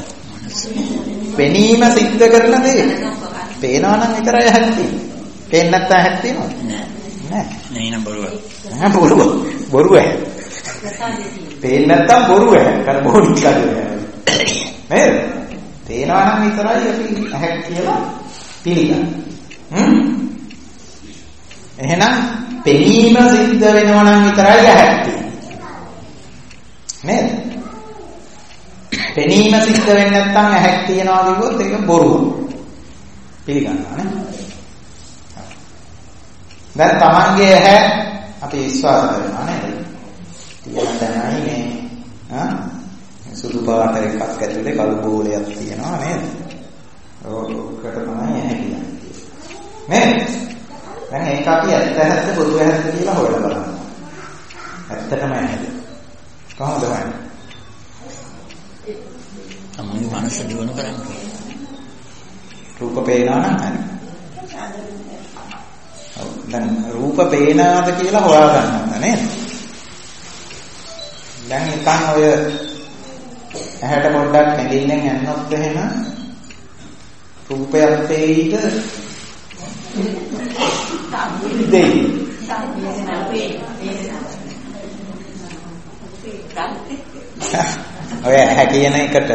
පෙනීම සිද්ධ කරන දේ. පේනවා නම් විතරයි ඇහැක් තියෙන්නේ. පේන්නේ නැත්නම් ඇහැක් තියෙනවද? නෑ. නෑ නෑ බොරුව. බොරුව ඇහැ. පේන්නේ නැත්නම් බොරුව ඇහැ. කර බොරුක් කරන්නේ. නේද? පේනවා නම් විතරයි අපි ඇහැක් කියලා පිළිගන්නේ. එහෙනම් පෙනීම සිද්ධ වෙනවා නම් විතරයි ඇහැක් තියෙන්නේ. නේද? පෙනීම සිද්ධ වෙන්නේ නැත්නම් ඇහැක් තියනවා කිව්වොත් ඒක බොරුව. පිළිගන්නවා නේ? දැන් තමන්ගේ ඇහැ අපි විශ්වාස කරනවා නේද? තියෙන තැනයි මේ සුදු පාට එකක් ඇතුලේ කළු බෝලයක් තියෙනවා නේද? ඕකට තමයි ඇහැ කියන්නේ. නේද? දැන් ඒක අපි ඇත්ත බොරු ඇත්ත කියලා හොයලා බලන්න. ඇත්තටම ඇහැද? කොහොමද හොයන්නේ? මනස දියුණු කරන්න. රූප පේනවා නම් හරි. දැන් රූප පේනවාද කියලා හොයාගන්න නේද? දැන් නිකන් ඔය ඇහැට පොඩ්ඩක් හැදින්නෙන් යන්නොත් එහෙම රූපයක් පේයිද? දෙයි. ඔය ඇහැ කියන එකට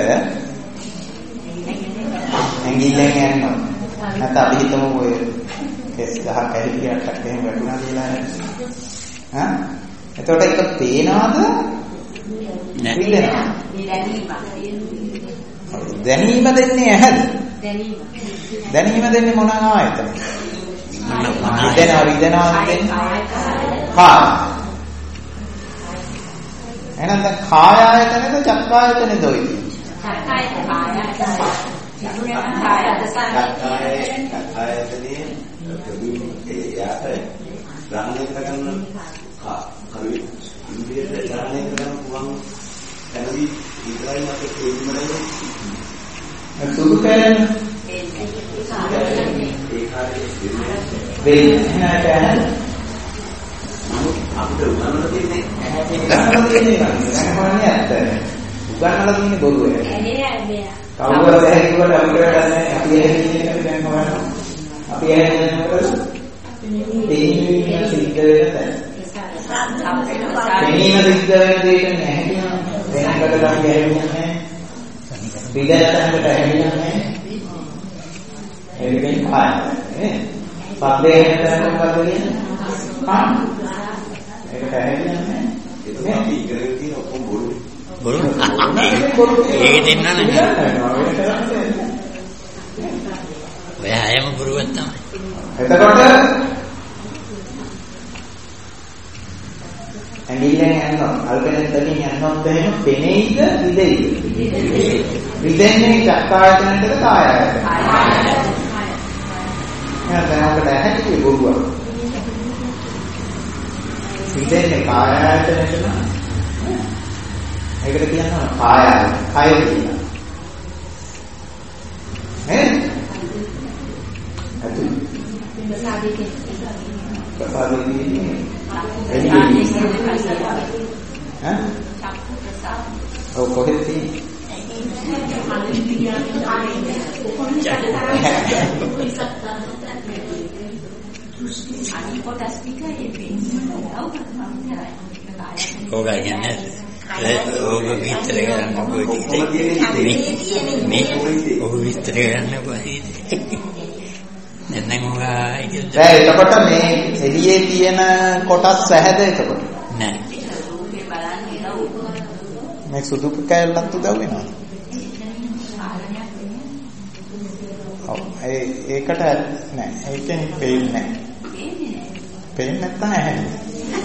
ඇඟිල්ලෙන් යනවා. නැත්නම් අපි හිතමු ඔය කෙස් ගහක් ඇහිලියටක් එහෙම වැටුණා කියලා නේද? හා? එතකොට ඒක පේනවද? නැහැ. දැනීම දෙන්නේ ඇහැද? දැනීම දෙන්නේ මොන ආයතන? විදෙනවා දෙන්නේ කාය. එහෙනම් දැන් කාය ආයතනද චක්කායතනද ඔය? ආයතනයේ යාට ග්‍රහණය කරගන්න කවි ඉන්ද්‍රියට ග්‍රහණය කරගන්න පුළුවන් දැනවි විතරයි අපේ තේරුමනේ සුදු කැලෙන ඒ කාර්යයේ අපිට උගන්වලා තියෙන්නේ උගන්වලා තියෙන්නේ බොරුව. කවුරුහරි දැක්කුවට අපිට වැඩන්නේ අපි එහෙන්නේ දැන් හොයනවා. අපි එහෙන්නේ මොකද? තේීම සිද්ධ වෙන තැන. තේීම සිද්ධ වෙන දෙයක් නැහැ කියනවා. වෙනකට අපි ඇහෙන්නේ විදයන්කට ඇහෙන්නේ ඒකෙන් කාය නේ. පබ්ලේ හැදෙන්න මොකද කියන්නේ? කාය. ඒකට ඇහෙන්නේ නැහැ. ඒක අපි ඉගෙන ගන්න ඔක්කොම බොරු. බොරු. ඒක දෙන්න නෑ. ඔය අයම බොරුවක් තමයි. එතකොට ඇඟිල්ලෙන් යනවා අල්පෙනෙන් තනින් යනොත් එහෙම පෙනෙයිද විදෙයිද? විදෙන්නේ චක්කායතනයටද කායයටද? එහෙනම් අපිට ඇහැටි බොරුවක්. විදෙන්නේ කායයටද? ඒකට කියනවා කායය. කය කියලා. නේද? අතු. ප්‍රසාදේ ඈ? ඔව් කොහෙද ඕක කියන්නේ ඕක විතර ගන්න මේ ඕක විතර ගන්න කොහේද? නැත්නම් දැන් එතකොට මේ එළියේ තියෙන කොටස් සැහැද එතකොට? නෑ. මේ සුදු කැලලත් උදව් වෙනවා. ඔව් ඒකට නෑ. ඒකෙන් පේන්නේ නෑ. පේන්නේ නැත්නම් ඇහැන්නේ.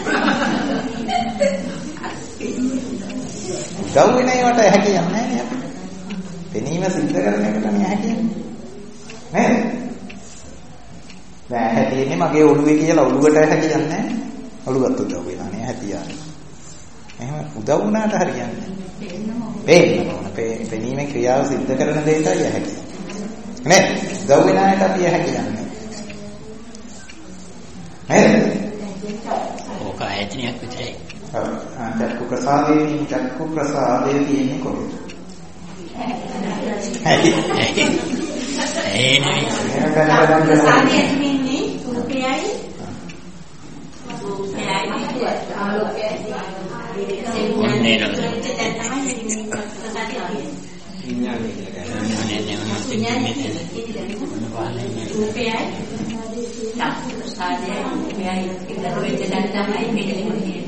උදව් වෙන ඒවට ඇහැ කියන්නේ නෑ නේ අපි. පෙනීම සිද්ධ කරන එකට නේ ඇහැ කියන්නේ. නේද? දැන් ඇහැ තියෙන්නේ මගේ ඔළුවේ කියලා ඔළුවට ඇහැ කියන්නේ නැහැ. ඔළුවත් උදව් වෙනවා නේ ඇහැ තියාගෙන. එහෙම උදව් වුණාට හරියන්නේ නැහැ. පෙනීමේ ක්‍රියාව සිද්ධ කරන දෙයටයි ඇහැ කියන්නේ. නේද? උදව් වෙන අයට අපි ඇහැ කියන්නේ. නේද? ඕක ආයතනයක් විතරයි. චක්කු ප්‍රසාදයේ තියෙන්නේ කොහෙද? ඇයි? ඒ නෙවෙයි. ප්‍රසාදයේ තියෙන්නේ රූපයයි ආලෝකයයි. ඔන්නේ නේද? රූපයයි චක්කු ප්‍රසාදයයි රූපයයි එකතු වෙච්ච දැන් තමයි මෙන්නේ.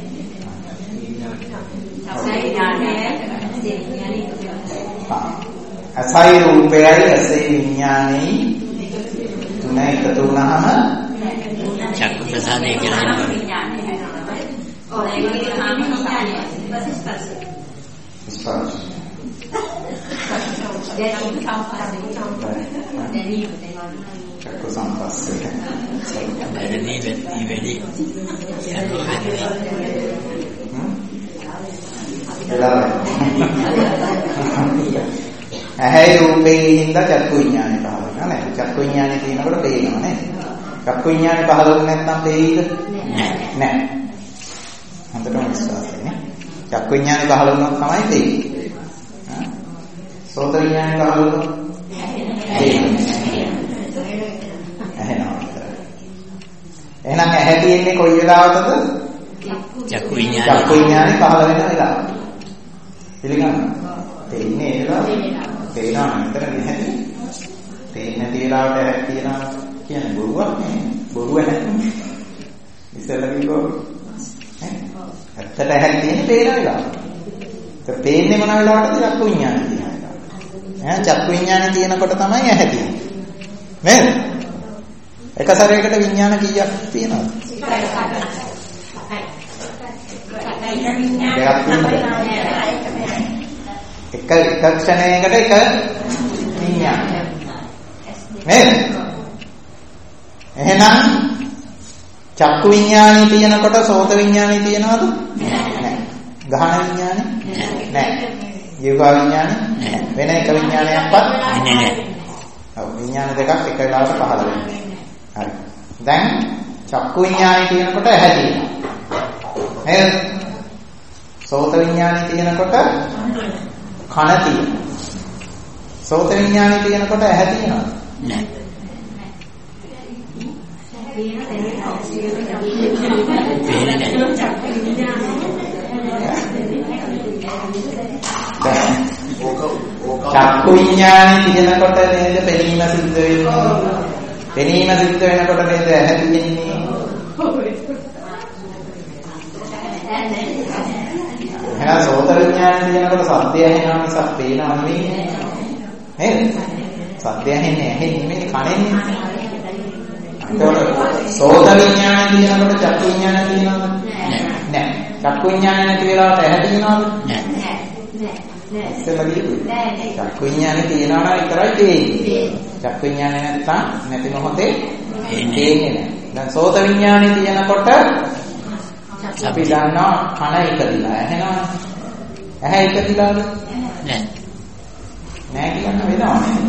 අසයි රූපයයි අසයි විඥානයි තුන එකතු වුණාම චක්කු ප්‍රසාදේ කියලා චක්කු සංපස්සේ වැඩි ඇහැයි රූපේ හින්දා චක්කු විඥානය පහළ වෙනවා නේද? චක්කු විඥානය තියෙනකොට පේනවා නේද? චක්කු විඥානය පහළ වුනේ නැත්නම් පේයිද? නැහැ. හොඳටම විශ්වාසයි නේ. චක්කු විඥානය පහළ වුණොත් තමයි පේන්නේ. සෝත විඥානය පහළ වුණොත් ඇහෙනවා. එහෙනම් ඇහැ තියෙන්නේ කොයි වෙලාවටද? චක්කු විඥානය. චක්කු විඥානය පහළ වෙන වෙලාවට. පිළිගන්නවා. තේින්නේ ඒ වෙලාවට. තේනවා නේද නැහැ. තේින්නේ නැති වෙලාවට ඇහැ තියනවා කියන්නේ බොරුවක් නේ. බොරුව නැහැ. ඉස්සෙල්ලා කිව්වෝ ඇත්තට ඇහැ තියෙන්නේ පේන වෙලාවට. ඒක පේන්නේ මොන වෙලාවටද? චක්කු විඥානය තියෙන වෙලාවට. චක්කු විඥානය තියෙනකොට තමයි ඇහැ තියෙන්නේ. නේද? එක සැරයකට විඥාන කීයක් තියෙනවද? එකක් එක ක්ෂණයකට එක විඥාන. නේද? එහෙනම් චක්කු විඥානය තියෙනකොට සෝත විඥානය තියෙනවද? නැහැ. ගහන විඥානය? නැහැ. ජීව විඥානය? වෙන එක විඥානයක්වත් නැහැ. ඔව් විඥාන දෙකක් එක වෙලාවට පහළ වෙනවා. හරි. දැන් චක්කු විඥානය තියෙනකොට ඇහැ තියෙනවා. නේද? සෝත විඥානය තියෙනකොට කන තියෙනවා. සෝත විඥානය තියෙනකොට ඇහැ තියෙනවා. නැහැ. චක්කු විඥානය තියෙනකොට නේද පෙනීම සිද්ධ වෙන්නේ. පෙනීම සිද්ධ වෙනකොට නේද ඇහැ තියෙන්නේ. එහෙනම් සෝත විඥානය තියෙනකොට සද්දය ඇහෙනවා නිසා පේනවා නෙවෙයි. නේද? සද්දය ඇහෙන්නේ ඇහෙන්නේ නෙමෙයි කනෙන්නේ. ඒකට සෝත විඥානය තියෙනකොට චක්කු විඥානය තියෙනවද? නැහැ. චක්කු විඥානය නැති වෙලාවට ඇහැ තියෙනවද? නැහැ. චක්කු විඥානය තියෙනවා නම් විතරයි තේරෙන්නේ. චක්කු විඥානය නැත්නම් නැති මොහොතේ තේන්නේ නැහැ. දැන් සෝත විඥානය තියෙනකොට අපි දන්නවා කන ඉපදිලා ඇහෙනවා. ඇහැ ඉපදිලාද? නැහැ. නැහැ කියන්න වෙනවා නේද?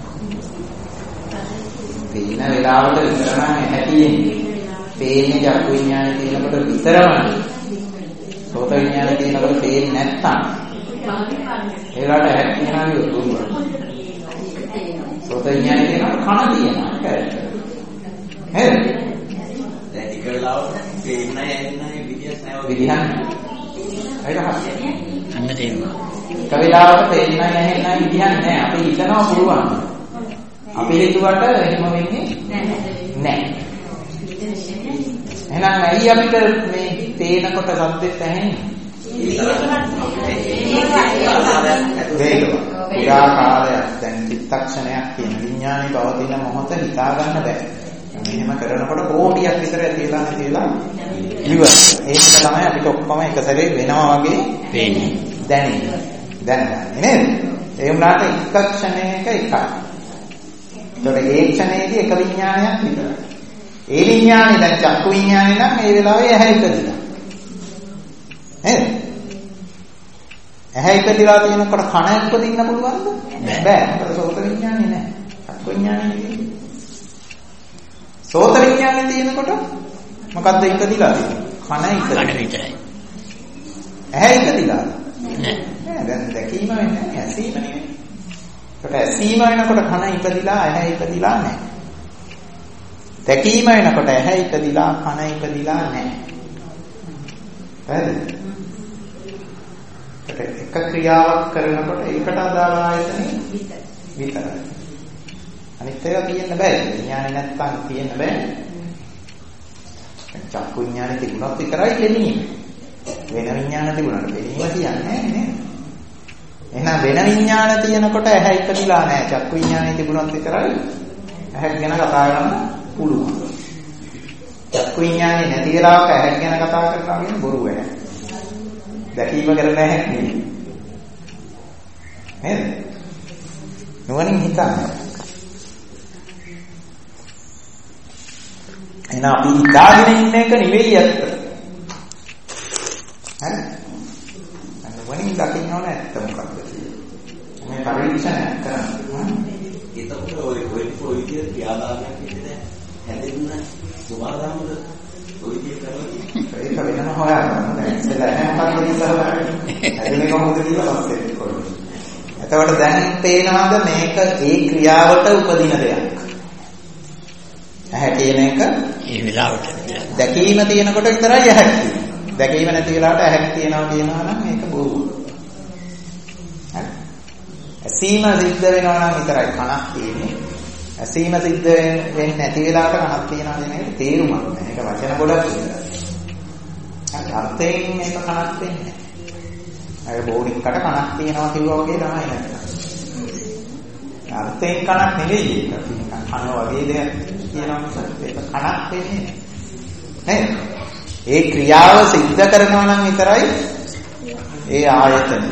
පේන වෙලාවට විතර නම් ඇහැ තියෙන්නේ. පේන්නේ චක්කු විඥානය තියෙනකොට විතරමයි. සෝත විඥානය තියෙනකොට පේන්නේ නැත්නම් ඒලාට ඇහැ තියනවා නෙවෙයි. සෝත විඥානය තියෙනකොට කන තියෙනවා. නේද? දැන් එක වෙලාවක පේන්නේ නැහැ විදියක් නැහැ. විදිහක් නැහැ. ඒක හරියට. අන්න තේරුණා. එක වෙලාවක පේන්නේ නැහැ විදිහක් නැහැ. අපි හිතනවා පුළුවන්. අපි හිතුවට එහෙම වෙන්නේ නැහැ. එහෙනම් ඇයි අපිට මේ පේනකොට සද්දෙත් ඇහෙන්නේ? වේගවත්. පුරා කාලයක් දැන් චිත්තක්ෂණයක් කියන විඥානේ පවතින මොහොත හිතා ගන්න බෑ. මෙහෙම කරනකොට කෝටියක් විතර ඇතිලා නැතිලා ඉවර. ඒක තමයි අපිට ඔක්කොම එක සැරේ වෙනවා වගේ පේන්නේ. දැනෙන්නේ. දැනගන්නේ නේද? ඒ වුණාට එක ක්ෂණයක එකයි. ඒතකොට ඒ ක්ෂණයේදී එක විඥානයක් විතරයි. ඒ විඥානේ දැන් චක්කු විඥානේ නම් මේ වෙලාවේ ඇහැ ඉපදිලා. නේද? ඇහැ ඉපදිලා තියෙනකොට කන ඉපදින්න පුළුවන්ද? බෑ. මොකද සෝත විඥානේ නැහැ. චක්කු විඥානේ තියෙන්නේ. සෝත විඥානේ තියෙනකොට මොකද්ද ඉපදිලා තියෙන්නේ? කන ඉපදිලා. කන විතරයි. ඇහැ ඉපදිලා. නැහැ. නෑ දැන් දැකීම වෙන්නේ නැහැ. ඇසීම නෙවෙයි. ඒකට ඇසීම වෙනකොට කන ඉපදිලා ඇහැ ඉපදිලා නැහැ. දැකීම වෙනකොට ඇහැ ඉපදිලා කන ඉපදිලා නැහැ. හරිද? එක ක්‍රියාවක් කරනකොට ඒකට අදාළ ආයතනෙ විතරයි. අනිත් ඒවා කියන්න බෑ. විඥානේ නැත්තම් කියන්න බෑ. චක්කු විඥානේ තිබුණොත් විතරයි දෙන්නේ. වෙන විඥාන තිබුණාට දෙන්නීම කියන්නේ නෑ. එහෙනම් වෙන විඥාන තියෙනකොට ඇහැ ඉපදිලා නෑ. චක්කු විඥානේ තිබුණොත් විතරයි ඇහැ ගැන කතා කරන්න පුළුවන්. චක්කු විඥානේ නැති වෙලාවක ඇහැ ගැන කතා කරනවා කියන්නේ බොරු වෙන. දැකීම කරන්නේ නැහැ නෙවෙයි. නේද? නුවණින් හිතන්න. එහෙනම් අපි හිතාගෙන ඉන්න එක නෙවෙයි ඇත්ත. හරි? නුවණින් දකින්න ඕන ඇත්ත මොකක්ද කියලා. මේ පරීක්ෂණයක් කරන්න. එතකොට ඔය විදිහට ක්‍රියාදාමයක් විදිහට හැදෙන්න සුභාදාමද ඔය විදිහට කරලා ඒක වෙනම හොයන්න. දැන් ඉස්සෙල්ලා එහෙම ඉස්සරහට හැදෙන්නේ කොහොමද කියලා පස්සේ කරමු. එතකොට දැන් පේනවාද මේක ඒ ක්‍රියාවට උපදින දෙයක්. ඇහැ කියන එක ඒ වෙලාවට දැකීම තියෙනකොට විතරයි ඇහැ තියෙන්නේ. දැකීම නැති වෙලාවට ඇහැ තියනවා කියනවා නම් ඒක බොරුව. හරි. ඇසීම සිද්ධ වෙනවා නම් විතරයි කනක් තියෙන්නේ. ඇසීම සිද්ධ වෙන්නේ නැති වෙලාවට කනක් තියනවා කියන එක තේරුමක් නෑ. ඒක වචන ගොඩක් විතරයි. හරි. අර්ථයෙන් මේක කනක් වෙන්නේ. අර බෝනික්කට කනක් තියනවා කිව්වා වගේ තමයි නේද? අර්ථයෙන් කනක් නෙවෙයි ඒක. කන වගේ දෙයක් කියනවා මිසක් ඒක කනක් වෙන්නේ නෑ. ඒ ක්‍රියාව සිද්ධ කරනවා නම් විතරයි ඒ ආයතන.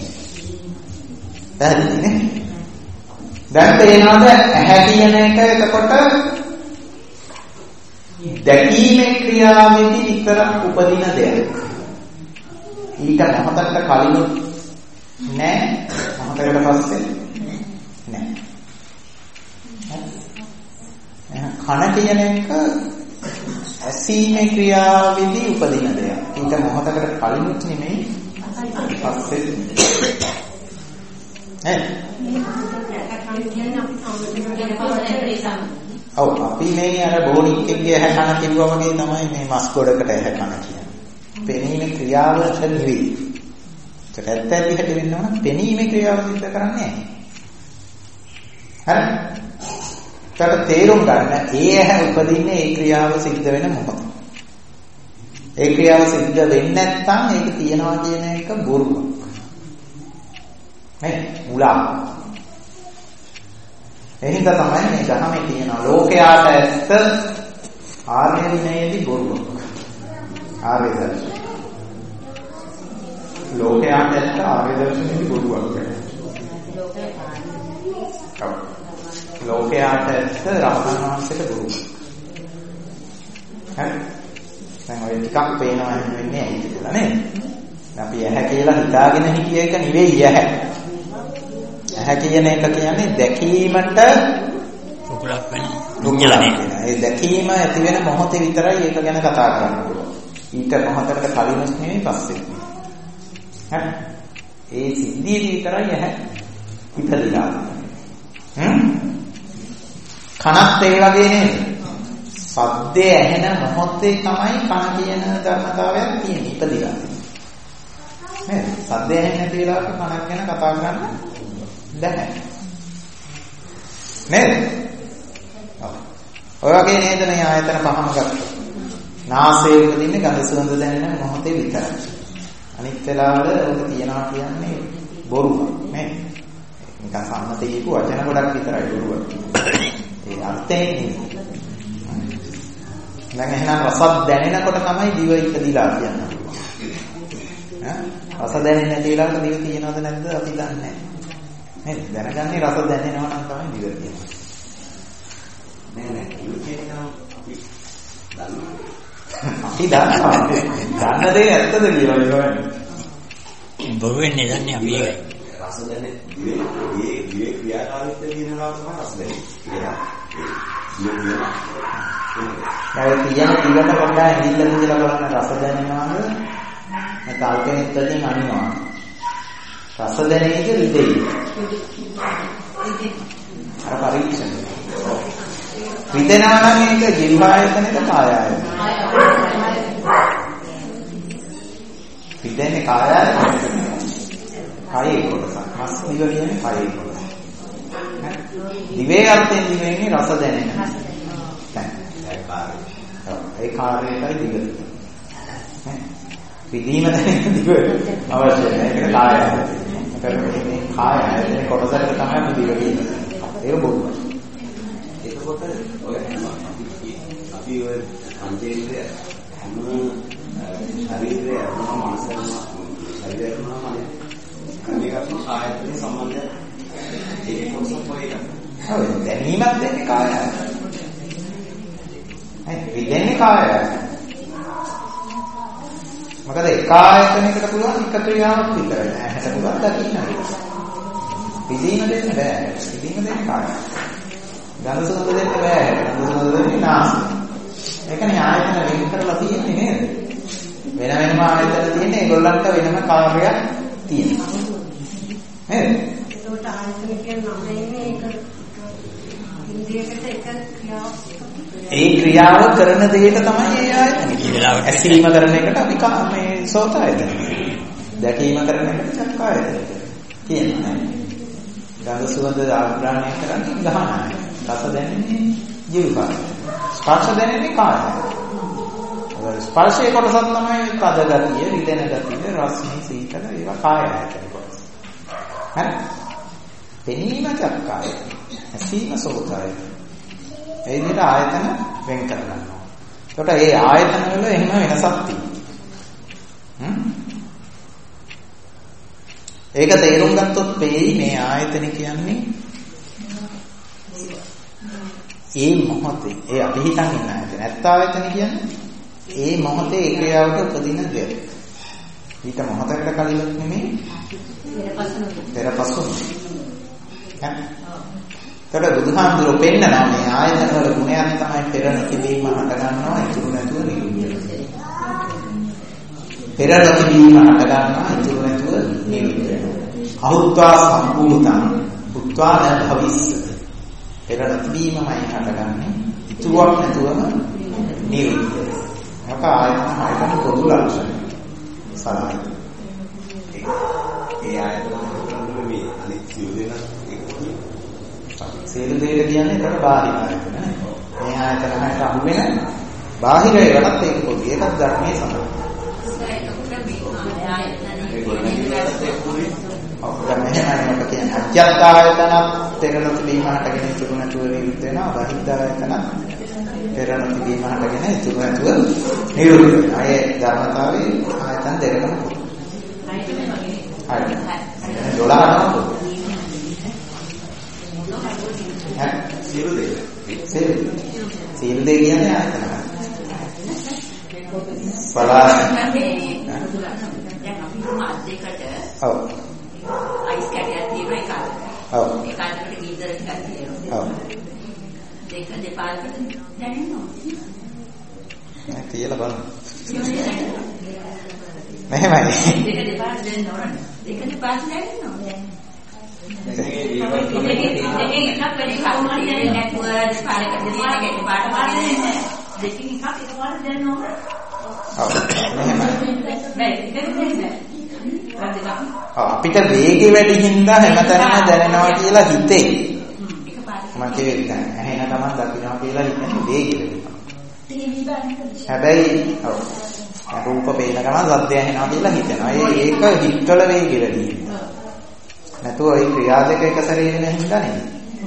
දැන් තේනවාද ඇහැ කියන එක එතකොට දැකීමේ ක්‍රියාවෙදී විතරක් උපදින දෙයක්. ඊට මොහොතකට කලින් නෑ, මොහොතකට පස්සේ නෑ. කන කියන එක ඇසීමේ ක්‍රියාවෙදී උපදින දෙයක්. ඊට මොහොතකට කලින් නෙමෙයි පස්සේ නේ. ඔව් අපි මේ අර බෝනික්කගේ ඇහැ කන කිව්වා වගේ තමයි මේ මස් ගොඩකට ඇහැ කන කියන්නේ. පෙනීමේ ක්‍රියාව නෙවෙයි. ඒක ඇත්ත ඇති වෙන්න ඕන පෙනීමේ ක්‍රියාව සිද්ධ කරන්නේ නැහැ. හරි. ඒකට තේරුම් ගන්න ඒ ඇහැ උපදින්නේ ඒ ක්‍රියාව සිද්ධ වෙන මොහොත. ඒ ක්‍රියාව සිද්ධ වෙන්නේ නැත්නම් ඒක තියනවා කියන එක බොරුවක්. නේ? මුලා. එහෙනම් තමයි මේ ධර්මයේ තියෙන ලෝකයාට ඇත්ත ආර්ය විනයේදී බොරුවක්. ආර්ය දර්ශනය. ලෝකයාට ඇත්ත ආර්ය දර්ශනයේදී බොරුවක් වෙනවා. ලෝකයාට ඇත්ත රහතන් වහන්සේට බොරුවක්. හරි. දැන් ඔය ටිකක් පේනවා වෙන්නේ ඇයි කියලා නේද? අපි ඇහැ කියලා හිතාගෙන හිටිය එක නෙවෙයි ඇහැ. ඇහැ කියන එක කියන්නේ දැකීමට රුකුලක් වෙන රුකුලක්. ඒ දැකීම ඇති වෙන මොහොතේ විතරයි ඒක ගැන කතා කරන්න පුළුවන්. ඊට මොහොතකට කලින් නෙවෙයි පස්සේ. හරි. ඒ සිද්ධියේදී විතරයි ඇහැ ඉපදලා. කනත් ඒ වගේ නේද? සද්දේ ඇහෙන මොහොතේ තමයි කන කියන ධර්මතාවයක් තියෙන්නේ ඉපදිලා. නේද? සද්දේ ඇහෙන්නේ නැති වෙලාවක කනක් ගැන කතා කරන්න බැහැ. නේද? ඔය වගේ නේද මේ ආයතන පහම ගත්තොත්. නාසයේ උපදින්නේ ගඳ සුවඳ දැනෙන මොහොතේ විතරයි. අනිත් වෙලාවල ඔක තියනවා කියන්නේ බොරුවක් නේ. නිකන් සම්මතයේක වචන ගොඩක් විතරයි බොරුවක්. ඒ අර්ථයෙන් නෙමෙයි. දැන් එහෙනම් රස දැනෙනකොට තමයි දිව ඉපදිලා කියන්නේ. රස දැනෙන්නේ නැති වෙලාවට දිව තියෙනවද නැද්ද අපි දන්නේ නැහැ. නේද? දැනගන්නේ රස දැනෙනවා නම් තමයි දිව තියෙන්නේ. නෑ දිව කියනවා අපි දන්නවා. දන්න දේ ඇත්තද කියලා බලන්න. බොරු වෙන්නේ දන්නේ අපි ඒකයි. රස දැනෙන්නේ දිවේ ක්‍රියාකාරීත්වය කියනවා තමයි රස දැනෙන්නේ. දැන් කියන දිවට පොඩ්ඩක් ඇහිල්ල කියලා බලන්න රස දැනෙනවද? නැත්නම් අල්කෙනිත් වලින් අනිනවා. රස දැනෙන්නේ රිදෙයි. අර පරීක්ෂණ. රිදෙනවා නම් ඒක ජීවායතනෙද කායායතනෙද? රිදෙන්නේ කායායතනෙද? කායේ කොටස. මස් දිව කියන්නේ කායේ කොටස. දිවේ අර්ථයෙන් දිවෙන්නේ රස දැනෙන. ඒ කාර්යයයි දිව. විදීම දැනෙන දිව අවශ්‍යයි. ඒක කායය. මේ කායය කොටසකට තමයි අපි දිව කියන්නේ. ඒක බොරුව. එතකොට ඔය අපි ඔය පංචේන්ද්‍රය හැම ශරීරය හැම මානසික ශරීරයම මනේ කණේකම ආයතන සම්බන්ධය ඒක කොහොමද පොයිද? ඔව් දැනීමක් දෙන්නේ කායය. විදෙන්නේ කායය. මොකද එක ආයතනයකට පුළුවන් එක ක්‍රියාවක් විතරයි. ඇහැට පුළුවන් දකින්න. පිළිම දෙන්න බෑ. පිළිම දෙන්න කාටද? ගඳ සුවඳ දෙන්න බෑ. ගඳ සුවඳ දෙන්නේ නාසය. ඒකනේ ආයතන වෙන් කරලා තියෙන්නේ නේද? වෙන වෙනම ආයතන තියෙන්නේ ඒගොල්ලන්ට වෙනම කාර්යයක් තියෙනවා. නේද? ඒකට ආයතන කියන්නේ නැහැ ඒක ඉන්ද්‍රියකට එක ක්‍රියාවක්. ඒ ක්‍රියාව කරන දෙයට තමයි ඒ ආයතන. ඇසීම කරන එකට අපි මේ සෝත ආයතන. දැකීම කරන එකට චක්ක ආයතන. තියෙනවා. ගඳ සුවඳ ආග්‍රහණය කරන්නේ ගහනයි. රස දැනෙන්නේ ජීවකාය. ස්පර්ශ දැනෙන්නේ කායය. ස්පර්ශයේ කොටසක් තමයි කද ගතිය, රිදෙන ගතිය, රස්නේ සීතල ඒවා කාය ආයතන කොටස. හරි? පෙනීම චක්කාය. ඇසීම සෝතය. ඒ විදිහට ආයතන වෙන් කරගන්නවා. ඒකට ඒ ආයතන වල එහෙම වෙනසක් තියෙනවා. ඒක තේරුම් ගත්තොත් වෙයි මේ ආයතන කියන්නේ ඒ මොහොතේ ඒ අපි හිතන් ඉන්න ආයතන. ඇත්ත ආයතන කියන්නේ ඒ මොහොතේ ඒ ක්‍රියාවට උපදින දෙයක්. ඊට මොහොතකට කලින් නෙමෙයි පෙරපසු. ඒතර බුදුහාමුදුරුවෝ පෙන්නනවා මේ ආයතන වල ගුණයක් තමයි පෙර නොතිබීම හට ගන්නවා ඉතුරු නැතුව නිරුද්ධ වෙනවා. පෙර නොතිබීම හට ගන්නවා ඉතුරු නැතුව නිරුද්ධ වෙනවා. අහුත්වා සම්පූර්ණං උත්වා න භවිස්සති. පෙර නොතිබීමයි හටගන්නේ ඉතුරුවක් නැතුවම නිරුද්ධ වෙනවා. ආයතන පොදු ලක්ෂණය. සාරයි. ඒ ආයතන වල මේ අනිත් සියලු දෙනා සියලු දෙයට කියන්නේ ඒකට බාහිර ආයතන. මේ ආයතන හයට අහු වෙන බාහිර ඒවාට ඒක පොදු. ඒකත් ධර්මයේ සඳහන්. මෙහෙමයි කියන්නේ අජ්ජත් ආයතනත් පෙරණ තිබීම හටගෙන ඉතුරු නැතුව නිරුද්ධ වෙනවා. බහිද්ධ ආයතනත් පෙරණ තිබීම හටගෙන ඉතුරු නැතුව නිරුද්ධ වෙනවා. ඒ ධර්මතාවයේ ආයතන දෙකම පොදු. හරි. 12ම පොදු. සියලු දේ කියන්නේ ආයතන. බලන්න. ඔව්. අයිස් කැටයක් තියෙනවා ඒක අතට. ඔව්. ඒක අතට ගීතර ටිකක් තියෙනවා. ඔව්. දෙක දෙපාර්කට දැනෙනවා. මම කියලා බලන්න. මෙහෙමයි. දෙක දෙපාර්ට දැනෙනවා. දෙක දෙපාර්ට දැනෙනවා. දෙකෙන් එකක් වැඩි කවුරුහරි දැනෙන්නේ නැතුව දෙපාරකට දෙපාරකට දෙපාරට වගේ දෙකකින් එකක් එකපාරට දැනෙනවා. ඔව්. මෙහෙමයි. බෑ ඒක දෙන්නේ. අපිට වේගෙ වැඩි හින්දා හැමතැනම දැනෙනවා කියලා හිතේ. මම කිව්වේ දැන් ඇහෙන ගමන් දකින්නවා කියලා හිතන්නේ වේගෙ වැඩි. හැබැයි ඔව්. රූප පේන ගමන් සද්ද ඇහෙනවා කියලා හිතනවා. ඒක හිතවල වේගෙ වැඩි. නැතුව ඒ ක්‍රියා දෙක එක සැරේ වෙන හින්දා නෙමෙයි.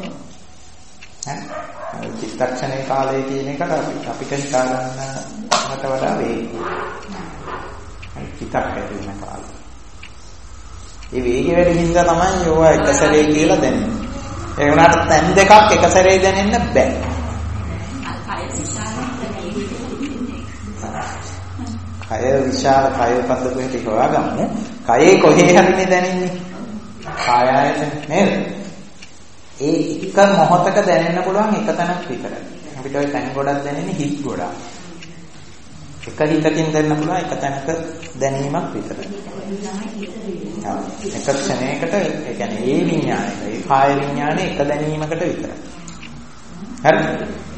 ඈ චිත්තක්ෂණේ කාලය කියන එකට අපිට හිතා ගන්නකට වඩා වේගයි. චිත්තක් ඇති වෙන කාලය. ඒ වේගය වැඩි හින්දා තමයි යෝවා එක සැරේ කියලා දැනෙන්නේ. ඒ වුණාට තැන් දෙකක් එක සැරේ දැනෙන්න බෑ. කය විශාල කය පදක හැටි හොයාගමු. කයේ කොහේ හරිනේ දැනෙන්නේ? කාය ආයතන නේද? ඒ එක මොහොතක දැනෙන්න පුළුවන් එක තැනක් විතරයි. අපිට ওই තැන් ගොඩක් දැනෙන්නේ හිත් ගොඩක්. එක හිතකින් දැනන්න පුළුවන් එක තැනක දැනීමක් විතරයි. එක ක්ෂණයකට ඒ කියන්නේ ඒ විඥානය, ඒ කාය විඥානය එක දැනීමකට විතරයි. හරිද?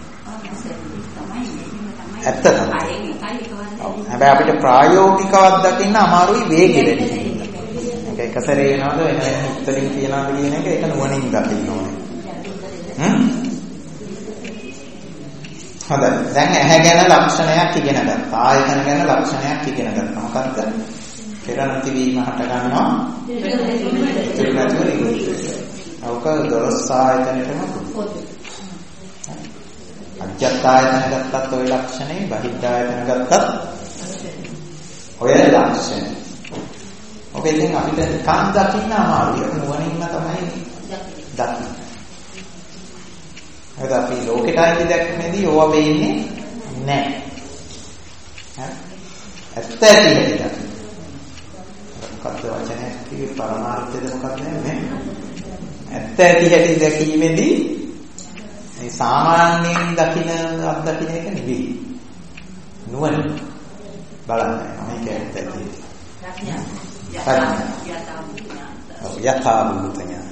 ඇත්ත තමයි. හැබැයි අපිට ප්‍රායෝගිකව දකින්න අමාරුයි වේගෙ වැඩි. ඒක එක සැරේ වෙනවද වෙන වෙන හිතලින් තියනවද කියන එක ඒක නුවණින් දකින්න ඕනේ. හොඳයි. දැන් ඇහැ ගැන ලක්ෂණයක් ඉගෙන ගත්තා. ආයතන ගැන ලක්ෂණයක් ඉගෙන ගත්තා. මොකක්ද? පෙර නොතිබීම හට ගන්නවා. ඒක නැතුව නිරුද්ධ. අවක දොරස් ආයතනෙටම පොදු. අජ්ජත් ආයතන ගත්තත් ওই ලක්ෂණේ, බහිද්ධ ආයතන ගත්තත් ඔය ලක්ෂණ. ඔක ඉතින් අපිට නිකන් දකින්න අමාරුයි. ඒක නුවණින්ම තමයි දකින්න. හරි අපි ලෝකෙට ආйти දැක්මේදී ඕවා වෙන්නේ නැහැ. හරි? ඇත්ත ඇති හැටි. මොකක්ද වචනේ කිව්වේ පරමාර්ථයද මොකක්ද නේ? ඇත්ත ඇති හැටි දැකීමේදී මේ සාමාන්‍යයෙන් දකින අත්දකින්න එක නෙවෙයි. නුවණ බලන්න මේක ඇත්ත ඇති. යථා භූත ඥාන.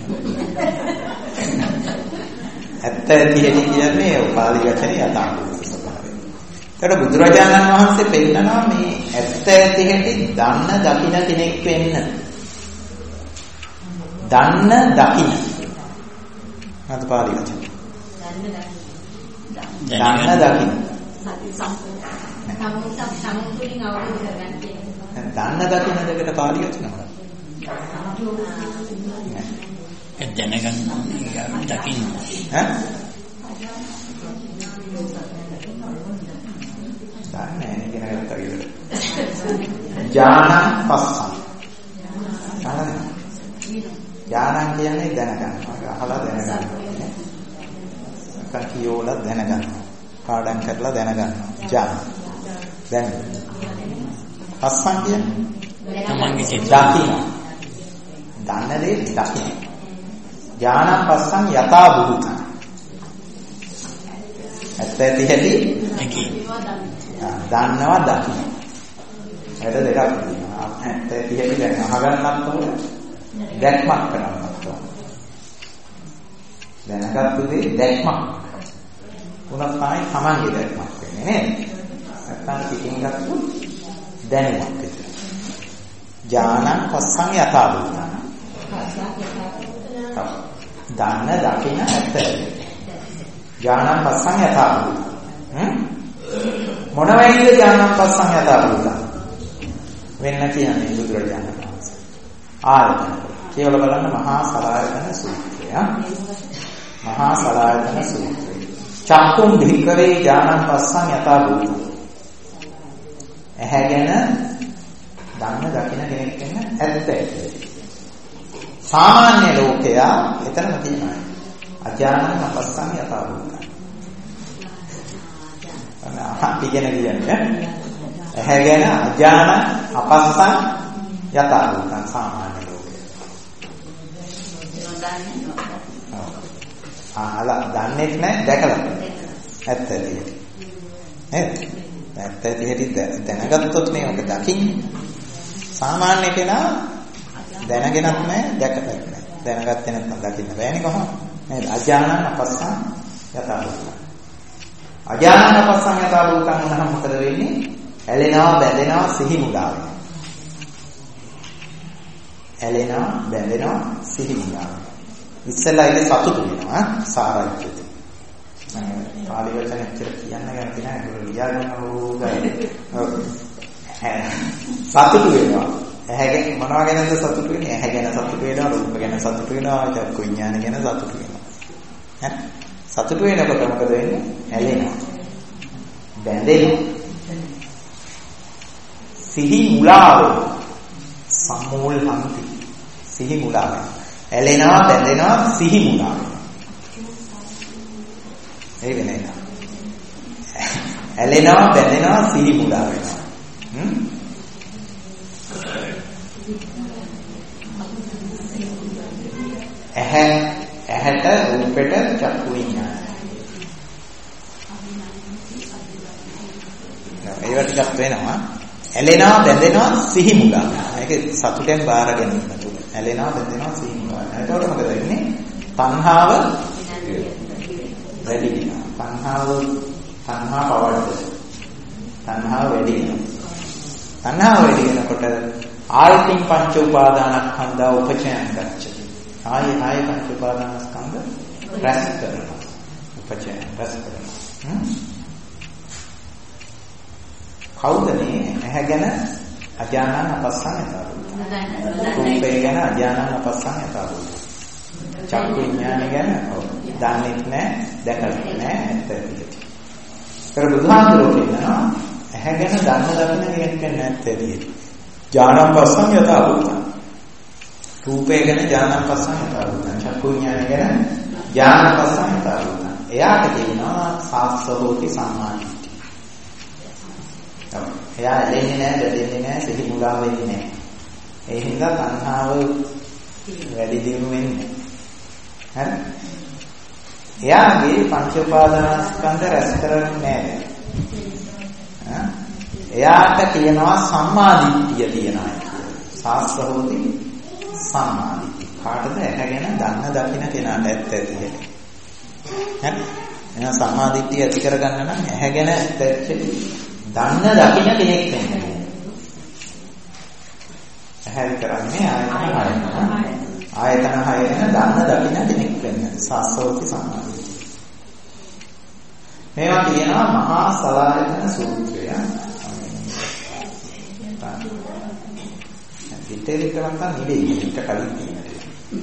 ඇත්ත ඇති හැටි කියන්නේ පාලි වචනේ යථා භූත ස්වභාවය. ඒකට බුදුරජාණන් වහන්සේ පෙන්නනවා මේ ඇත්ත ඇති හැටි දන්න දකින්න කෙනෙක් වෙන්න. දන්න දකින්න. අද පාලි වචන. දන්න දකින්න. සම්පූර්ණ අවබෝධ කරගන්න තියෙනවා. දන්න දකින්න දෙකට පාලි වචන මොකක්ද? දැනගන්න දකින්න. ඈ? දන්නේ ඉගෙන ගත්තා කියලා. ඥානං පස්සං. ඥානං කියන්නේ දැනගන්නවා. අහලා දැනගන්නවා. කකියෝලා දැනගන්නවා. පාඩම් කරලා දැනගන්නවා. ඥාන. දැන් පස්සං කියන්නේ තමන්ගේ සිත දකින්න. දන්න දේ දකින්න. ඥානං පස්සං යථා භූතං. ඇත්ත ඇති හැටි දන්නවා දකින්න. ඒකට දෙකක් තියෙනවා. ඇත්ත ඇති හැටි දැන් අහගන්නත් ඕන දැක්මක් කරන්නත් ඕන. දැනගත්තු දේ දැක්මක්. උනත් තමයි තමන්ගේ දැක්මක් වෙන්නේ නේද? නැත්නම් පිටින් ගත්තොත් දැනුමක් විතර. ඥානං පස්සං යථා භූතං. දන්න දකින්න ඇත්ත. ඥානං පස්සං යථා භූතං. මොන වයින්ද ඥානං පස්සං යථා භූතං? වෙන්න කියන්නේ බුදුරජාණන් වහන්සේ. ආයතන. කියවල බලන්න මහා සලායතන සූත්‍රය. මහා සලායතන සූත්‍රය. චක්කුම් භික්ඛවේ ඥානං පස්සං යථා භූතං. ඇහැගෙන දන්න දකින්න කෙනෙක් වෙන්න ඇත්ත. සාමාන්‍ය ලෝකයා එතනම තියෙනවා. අඥානං අපස්සං යථා භූතං. අපි කියන කියන්නේ ඇහැගෙන අඥාන අපස්සං යථා භූතං සාමාන්‍ය ලෝකයා. දන්නේ නැහැ දැකලා. ඇත්ත ඇති. නේද? ඇත්ත ඇති හැටි දැනගත්තොත් මේ ඔක දකින්න. සාමාන්‍ය කෙනා දැනගෙනත් නැහැ දැකලා නැහැ. දැනගත්තේ නැත්නම් දකින්න බෑනේ කොහොමද? නේද? අඥානං අපස්සං යථා භූතං. අඥානං අපස්සං යථා භූතං නම් මොකද වෙන්නේ? ඇලෙනවා බැඳෙනවා සිහි මුලා වෙනවා. ඇලෙනවා බැඳෙනවා සිහි මුලා වෙනවා. ඉස්සෙල්ලා ඒක සතුටු වෙනවා සාරාංශිත. පාලි වචන ඇත්තට කියන්න ගැන තියෙන ඒක ලියන්න ඕගයි. සතුටු වෙනවා. ඇහැ මොනවා ගැනද සතුටු වෙන්නේ? ඇහැ ගැන සතුටු වෙනවා, රූප ගැන සතුටු වෙනවා, චක්කු විඥාන ගැන සතුටු වෙනවා. ඈ සතුටු වෙනකොට මොකද වෙන්නේ? ඇලෙනවා. බැඳෙනවා. සිහි මුලා වෙනවා. සම්මෝල් හන්ති. සිහි මුලා වෙනවා. ඇලෙනවා, බැඳෙනවා, සිහි මුලා වෙනවා. ඒක නේද? ඇලෙනවා, බැඳෙනවා, සිහි මුලා වෙනවා. ඇහැට රූපෙට චක්කු විඥාන. ඒවා ටිකක් වෙනවා. ඇලෙනවා බැඳෙනවා සිහි මුලා. ඒක සතුටෙන් බාර ගැනීම තුල. ඇලෙනවා බැඳෙනවා සිහි මුලා. එතකොට මොකද වෙන්නේ? තණ්හාව වැඩි වෙනවා. තණ්හා පවර්ද. තණ්හාව වැඩි වෙනවා. තණ්හාව වැඩි වෙනකොට ආයතින් පංච උපාදානස්කන්ධා උපචයන් ගච්ඡති. ආය පංච උපාදානස්කන්ධ රැස් කරනවා. උපචයන් රැස් කරනවා. කවුද මේ ඇහැ ගැන අඥානං අපස්සං යථා භූතං. රූපය ගැන අඥානං අපස්සං යථා භූතං. චක්කු විඥාන ගැන දන්නේ නැහැ, දැකලා නැහැ ඇත්ත ඇති. ඒතර බුදුහාමුදුරුවෝ කියනවා ඇහැ ගැන දන්න දකින්න කෙනෙක් නැත්තේ. ඥානං පස්සං යථා භූතං. රූපය ගැන ඥානං පස්සං යථා භූතං. චක්කු විඥාන ගැන ඥානං පස්සං යථා භූතං. එයාට කියනවා සාක්ෂෝති සම්මාදිට්ඨිය. එයා ඇලෙන්නේ නැහැ, බැඳෙන්නේ නැහැ, සිහි මුලා වෙන්නේ නැහැ. ඒ හින්දා තණ්හාව වැඩි දියුණු වෙන්නේ. හරි? එයාගේ පංච උපාදානස්කන්ධ රැස් කරන්නේ නැහැ. එයාට කියනවා සම්මාදිට්ඨිය තියනවා කියලා. සාස්ත්‍රෝති සම්මාදිට්ඨිය. කාටද ඇහැගෙන දන්න දකින්න කෙනාට ඇත්ත ඇති හැටි. හරි? එහෙනම් සම්මාදිට්ඨිය ඇති කරගන්න නම් ඇහැගෙන ඇත්ත ඇති දන්න දකින්න කෙනෙක් වෙන්න. ඇහැ කරන්නේ ආයතන හය ගැන දන්න දකින්න කෙනෙක් වෙන්න. සාස්ත්‍රෝති සම්මාදිට්ඨිය. මේවා කියනවා මහා සලායතන සූත්‍රය. ඩිටේල් එක නම් නෙවෙයි ඊට කලින් තියෙනවා.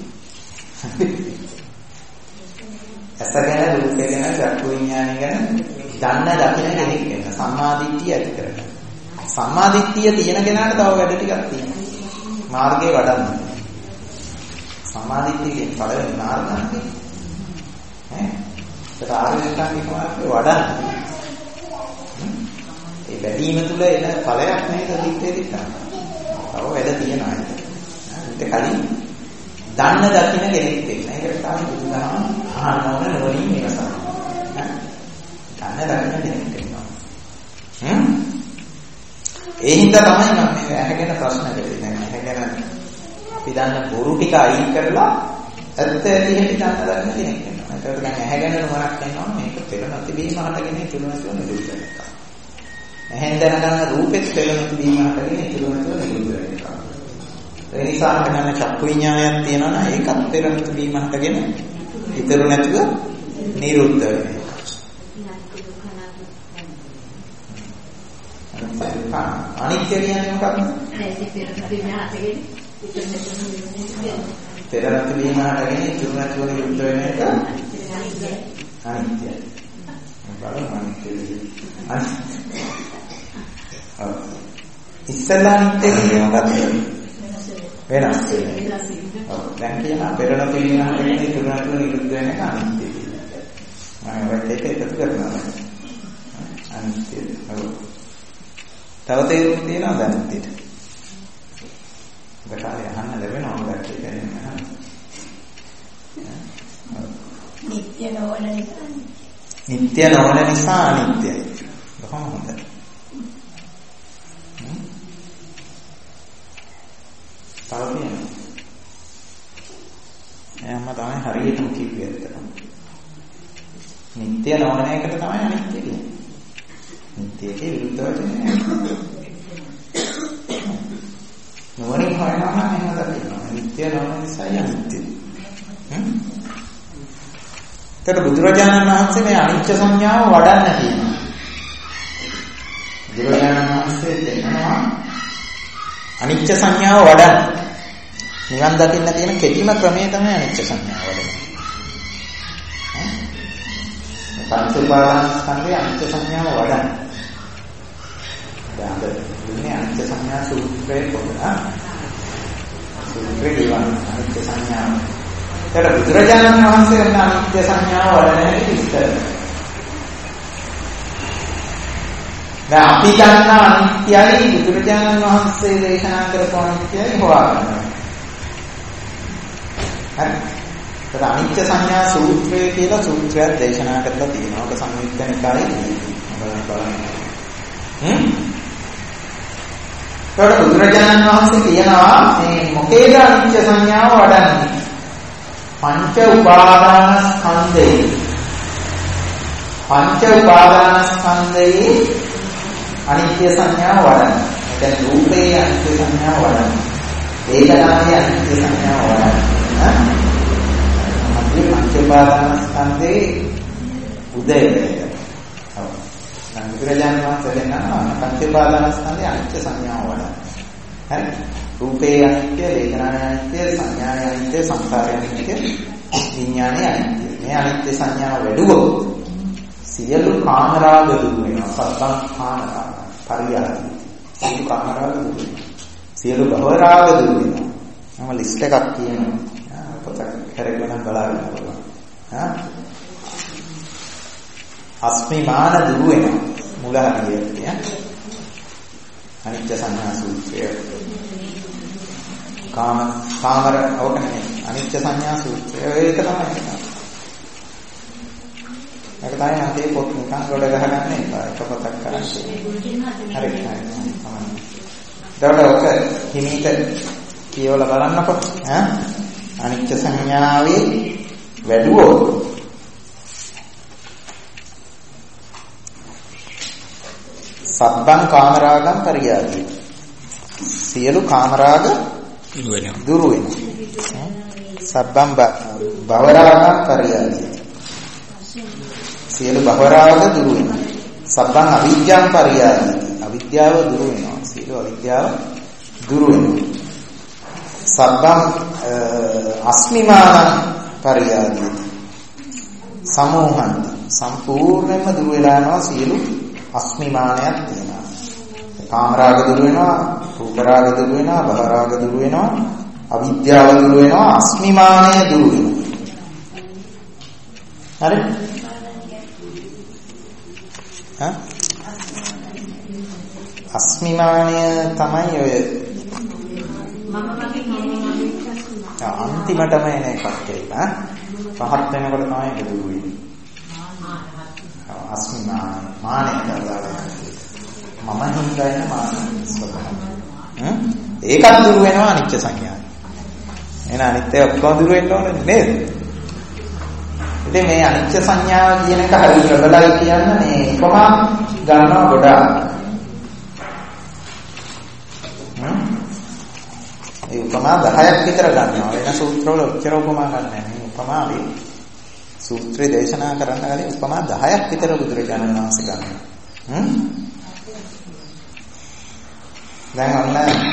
අසගෙන රූපේ ගැන චක්කු විඥානය ගැන දන්න දකින්න කෙනෙක් වෙන්න. සම්මාදිට්ඨිය ඇති කරගන්න. සම්මාදිට්ඨිය තියෙන කෙනාට තව වැඩ ටිකක් තියෙනවා. මාර්ගේ වඩන්න. සම්මාදිට්ඨියකින් පළවෙනි මාර්ගය ඒක ආර්යසත්‍යනික මාර්ගය වඩන්න. ඒ වැඩිම තුල එන ඵලයක් නේද දික්කේ දික්කා. තව වැඩ තියෙනවා ඒක. ඊට කලින් දන්න දකින්න කෙනෙක් වෙන්න. ඒකට තමයි බුදුදහම අහන්න ඕන නෝනින් මේක තමයි. දන්න දකින්න කෙනෙක් වෙනවා. ඒ හින්දා තමයි මම මේ ඇහැගෙන ප්‍රශ්න කරේ. දැන් ඇහැගෙන අපි දන්න බොරු ටික අයින් කරලා ඇත්ත ඇති හැටි දන්න දකින්න කෙනෙක් වෙනවා. ඒකට දැන් ඇහැගෙන නුවණක් වෙනවා මේක පෙර නැති බීම හටගෙන ඉතුරු නැතුව නිරුද්ධ වෙනවා. ඇහෙන් දැනගන්න රූපෙත් පෙර නැති බීම හටගෙන ඉතුරු නැතුව නිරුද්ධ වෙනවා. ඒ නිසා අපිට චක්කු විඥානයක් තියෙනවා නම් ඒකත් පෙර නැති බීම හටගෙන ඉතුරු නැතුව නිරුද්ධ වෙනවා. අනිත්‍ය කියන්නේ මොකක්ද? පෙර නැති බීම හටගෙන ඉතුරු නැතුව නිරුද්ධ වෙන එක අනිත්‍යයි. බලන්න අනිත්‍යයි. ඉස්සෙල්ලා අනිත්‍ය කියන්නේ මොකක්ද? වෙනස්. දැන් කියනවා පෙර නැති බීම හටගෙන ඉතුරු නැතුව නිරුද්ධ වෙන එක අනිත්‍යයි. මම ඔයත් ඒක එකතු කරනවා. අනිත්‍යයි. තව තේරුම් තියෙනවද අනිත්‍යයට? ඔබට අහන්න ලැබෙනවා මොකක්ද කියන්නේ? නිත්‍ය නොවන නිසා. නිත්‍ය නොවන නිසා අනිත්‍යයි. බොහොම හොඳයි. තව තියෙනවා. එයාම තමයි හරියටම කිව්වේ ඇත්තටම. නිත්‍ය නොවන එකට තමයි අනිත්‍ය කියන්නේ. නිත්‍යයේ විරුද්ධ වචනේ. නොවනින් හොයනවා නම් එහෙම දකිනවා. නිත්‍ය නොවන නිසා අනිත්‍ය. ඒතර බුදුරජාණන් වහන්සේ මේ අනිත්‍ය සංඥාව වඩන්න කියනවා. බුදුරජාණන් වහන්සේ දෙනවා අනිත්‍ය සංඥාව වඩන්න. නිවන් දකින්න තියෙන කෙටිම ක්‍රමය තමයි අනිත්‍ය සංඥාව වඩන. පංච උපාදානස්කන්ධයේ අනිත්‍ය සංඥාව වඩන්න. දැන් දුන්නේ අනිත්‍ය සංඥා සූත්‍රයේ පොතන. සූත්‍රේ කියවන අනිත්‍ය සංඥාව. ඒතර බුදුරජාණන් වහන්සේ වෙන අනිත්‍ය සංඥාව වඩන හැටි විස්තර. දැන් අපි දන්න අනිත්‍යයි බුදුරජාණන් වහන්සේ දේශනා කරපු අනිත්‍යයි හොයාගන්න. හරි. ඒතර අනිත්‍ය සංඥා සූත්‍රය කියලා සූත්‍රයක් දේශනා කරලා තියෙනවා. ඒක සංයුක්ත නිකායේ බලන්න. ඒතර බුදුරජාණන් වහන්සේ කියනවා මේ මොකේද අනිත්‍ය සංඥාව වඩන්නේ? පංච උපාදානස්කන්ධේ. පංච උපාදානස්කන්ධේ අනිත්‍ය සංඥාව වඩන්නේ. දැන් රූපේ අනිත්‍ය සංඥාව වඩන්නේ. වේදනාවේ අනිත්‍ය සංඥාව වඩන්නේ. මේ පංච උපාදානස්කන්ධේ උදය වේද. බුදුරජාණන් වහන්සේ දෙන්නා පංච උපාදානස්කන්ධේ අනිත්‍ය සංඥාව වඩන්නේ. හරි? රූපේ අනිත්‍ය, වේදනාවේ අනිත්‍ය, සංඥාවේ අනිත්‍ය, සංස්කාරයේ අනිත්‍ය, විඥානයේ අනිත්‍ය. මේ අනිත්‍ය සංඥාව වැඩුවොත් සියලු කාමරාග දුරු වෙනවා. සබ්බං කාමරාග පරියාදි. සියලු කාමරාග දුරු වෙනවා. සියලු භවරාග දුරු වෙනවා. මම ලිස්ට් එකක් කියනවා. පොතක් කරගෙන බලන්න පුළුවන්. අස්මිමාන දුරු වෙනවා. මුල හරියට අනිත්‍ය සංඥා සූත්‍රය. කාමර ඕකනේ අනිච්ච සංඥා සූත්‍රය. ඒක තමයි. ඒක තමයි අපේ පොත් නිකන් ගොඩ ගහගන්න එපා. එක පොතක් කරන්නේ. හරි. දවල්ක හිමීට කියවලා බලන්නකො. අනිච්ච සංඥාවේ වැඩුවොත් සබ්බං කාමරාගං පරියාදී. සියලු කාමරාග දුරු වෙනවා. සබ්බං භවරාගං පරියාදී. සියලු භවරාග දුරු වෙනවා. සබ්බං අවිජ්ජං පරියාදී. අවිද්‍යාව දුරු වෙනවා. සියලු අවිද්‍යාව දුරු වෙනවා. සබ්බං අස්මිමානං පරියාදී. සමෝහං සම්පූර්ණයෙන්ම දුරු වෙලා යනවා සියලු අස්මිමානයක් තියෙනවා. කාමරාග දුරු වෙනවා, රූපරාග දුරු වෙනවා, භවරාග දුරු වෙනවා, අවිද්‍යාව දුරු වෙනවා, අස්මිමානය දුරු වෙනවා. හරි? අස්මිමානය තමයි ඔය අන්තිමටම එන එකක් ඒක. පහත් වෙනකොට තමයි ඒක දුරු වෙන්නේ. අස්මිමානය මානෙ කරලා මම හිතන්නේ මානෙ ස්වභාවය. ඒකත් දුරු වෙනවා අනිච්ච සංඥාව. එහෙනම් අනිත්‍ය ඔක්කොම දුරු වෙන්න ඕනේ නේද? ඉතින් මේ අනිච්ච සංඥාව කියන එක හරි ප්‍රබලයි කියන්නේ මේ කොහොම ගන්නවා ගොඩාක්. ඒ උපමා 10ක් විතර ගන්නවා. වෙන සූත්‍රවල ඔච්චර උපමා ගන්න නැහැ. මේ උපමාවේ සූත්‍රය දේශනා කරන්න ගන්නේ උපමා 10ක් විතර බුදුරජාණන් වහන්සේ ගන්නවා. දැන් ඔන්න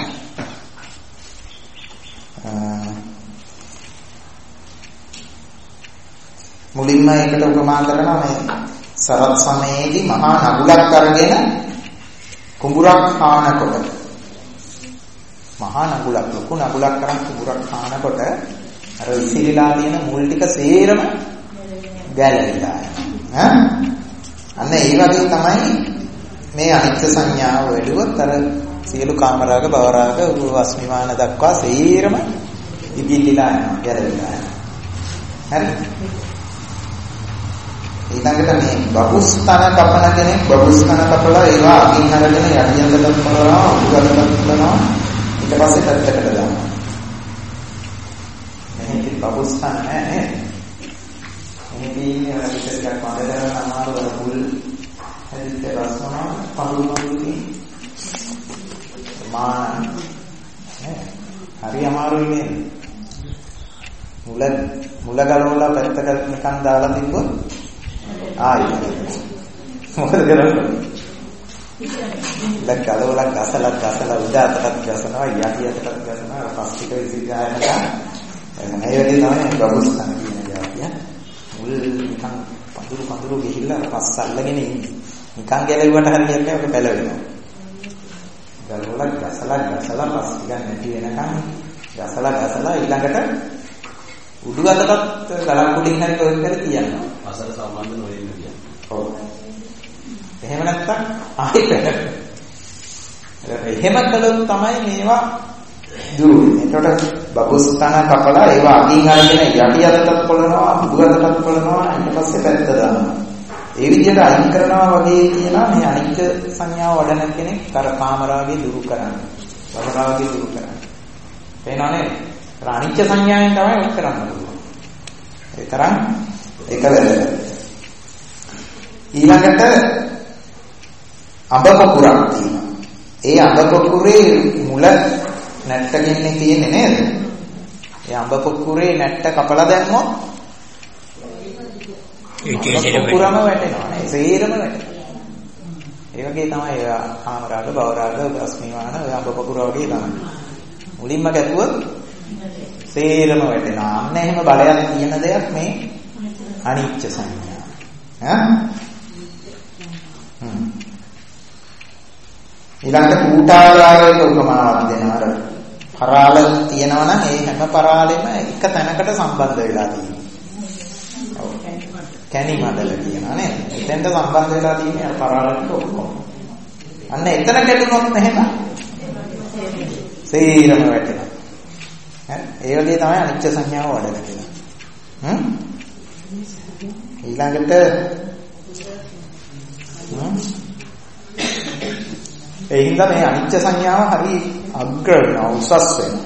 මුලින්ම ඒකට උපමා කරනවා මේ සරත් සමයේදී මහා නගුලක් අරගෙන කුඹුරක් හානකොට මහා නගුලක් ලොකු නගුලක් කරන් කුඹුරක් හානකොට අර ඉසිරිලා තියෙන මුල් ටික සේරම ගැලවිලා යනවා. අන්න ඒ වගේ තමයි මේ අනිත්‍ය සංඥාව වැඩුවොත් අර සියලු කාමරාග භවරාග වස්මිමාන දක්වා සේරම ඉදිලිලා යනවා, ගැලවිලා යනවා. හරි. ඊළඟට මේ බබුස්තන කපන කෙනෙක් බබුස්තන කපලා ඒවා අකින් අරගෙන යටියකට කරනවා, උඩකට කරනවා, ඊට පස්සේ පැත්තකට දානවා. මේක බබුස්තන නෑ නේද? මේකේ විශේෂයක් වන්දනය අමාරු වල මුල් හැදිච්ච රසම පඳුරුමලුයි මාන හරි අමාරුයි නේද? මුල ගලවලා පැත්තකට නිකන් දාලා තිබ්බොත් ආයි මොකද කරන්නේ? ගලවලා ගසලා උඩ අතට ගසනවා යටියටත් ගසනවා පස්තික විසිරායනවා. මේ වගේ තමයි බබුස්තන කියන જાතිය. මුල් නිකන් පඳුරු ගිහිල්ලා පස්ස අල්ලගෙන ඉන්නේ. නිකන් ගැලෙව්වට හරියන්නේ ඔක පැලවෙනවා. ගලවලා ගසලා පස් ටිකක් නැති වෙනකන් ගසලා ඊළඟට උඩු අතටත් ගලක් උඩින් හරි ඔය කර තියනවා. අසල සම්බන්ධ නොවෙන්න කියන්නේ. ඔව්. එහෙම නැත්තම් ආයෙ පැලවෙනවා. එහෙම කළොත් තමයි මේවා දුරු වෙන්නේ. එතකොට බබුස්තන කපලා ඒවා අගින් අරගෙන යටි අතටත් පොළනවා, උඩු අතටත් පොළනවා, ඊට පස්සේ පැත්ත දානවා. ඒ විදිහට අයින් කරනවා වගේ කියනවා මේ අනිත්‍ය සංඥාව වඩන කෙනෙක් අර කාමරාගේ දුරු කරන්නේ. භවරාගේ දුරු කරන්නේ. පේනවනේ? අර අනිත්‍ය සංඥාවෙන් තමයි ඒක කරන්න පුළුවන්. ඒ තරම් ඒක වැදගත්. ඊළඟට අඹ පොකුරක් තියෙනවා. ඒ අඹ පොකුරේ මුල නැට්ටකින්නේ තියෙන්නේ නේද? ඒ අඹ පොකුරේ නැට්ට කපලා දැම්මොත් ඒ පොකුරම වැටෙනවා නේ. සේරම වැටෙනවා. ඒ වගේ තමයි කාමරාග භවරාග අස්මිමාන අඹ පොකුර වගේ තමයි. මුලින්ම ගැටුවොත් සේරම වැටෙනවා. අන්න එහෙම බලයක් තියෙන දෙයක් මේ අනිච්ච සංඥා. ඊළඟට කූටාකාරයක උපමාවක් දෙනවා. අර පරාල තියෙනවා නම් ඒ හැම පරාලෙම එක තැනකට සම්බන්ධ වෙලා තියෙනවා. ඔව්. කැණි මඩල කියනවා නේද? එතෙන්ට සම්බන්ධ වෙලා තියෙන්නේ අර පරාලට ඔක්කොම. අන්න එතන කැඩුනොත් එහෙම සේරම වැටෙනවා. හරි ඒ වගේ තමයි අනිච්ච සංඥාව වඩන කියලා. ඊළඟට ඒ හින්දා මේ අනිච්ච සංඥාව හරි අග්‍ර වෙනවා උසස් වෙනවා.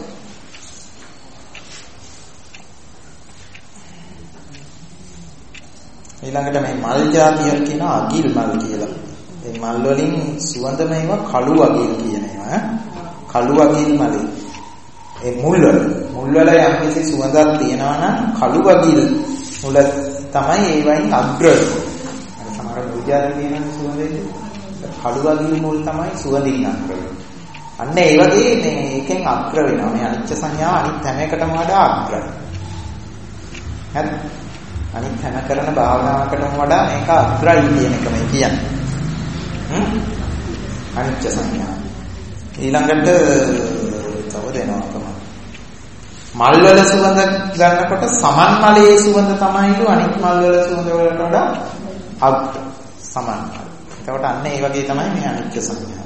ඊළඟට මේ මල් జాතියක් කියනවා අගිල් මල් කියලා. ඒ මල් වලින් සුවඳම ඒවා කළු අගිල් කියන ඒවා. කළු අගිල් මලේ. ඒ මුල් වල යම්කිසි සුවඳක් තියෙනවා නම් කළු අගිල් මුල තමයි ඒ වයින් අග්‍ර වෙන්නේ. සමහර මුල් జాති තියෙන සුවඳේ කළු අගිල් මුල් තමයි සුවඳින් අග්‍ර වෙන්නේ. අන්න ඒ වගේ මේ එකෙන් අග්‍ර වෙනවා. මේ අනිච්ච සංඥාව අනිත් හැම එකටම වඩා අග්‍රයි. හරි අනිත් හැම කරන භාවනාවකටම වඩා මේක අග්‍රයි කියන එක මේ කියන්නේ. අනිච්ච සංඥා. ඊළඟට තව දෙනවා තමයි. මල් වල සුවඳ ගන්නකොට සමන් මලේ සුවඳ තමයිලු අනිත් මල් වල සුවඳ වලට වඩා අග්‍ර සමන්. එතකොට අන්න ඒ වගේ තමයි මේ අනිච්ච සංඥාව.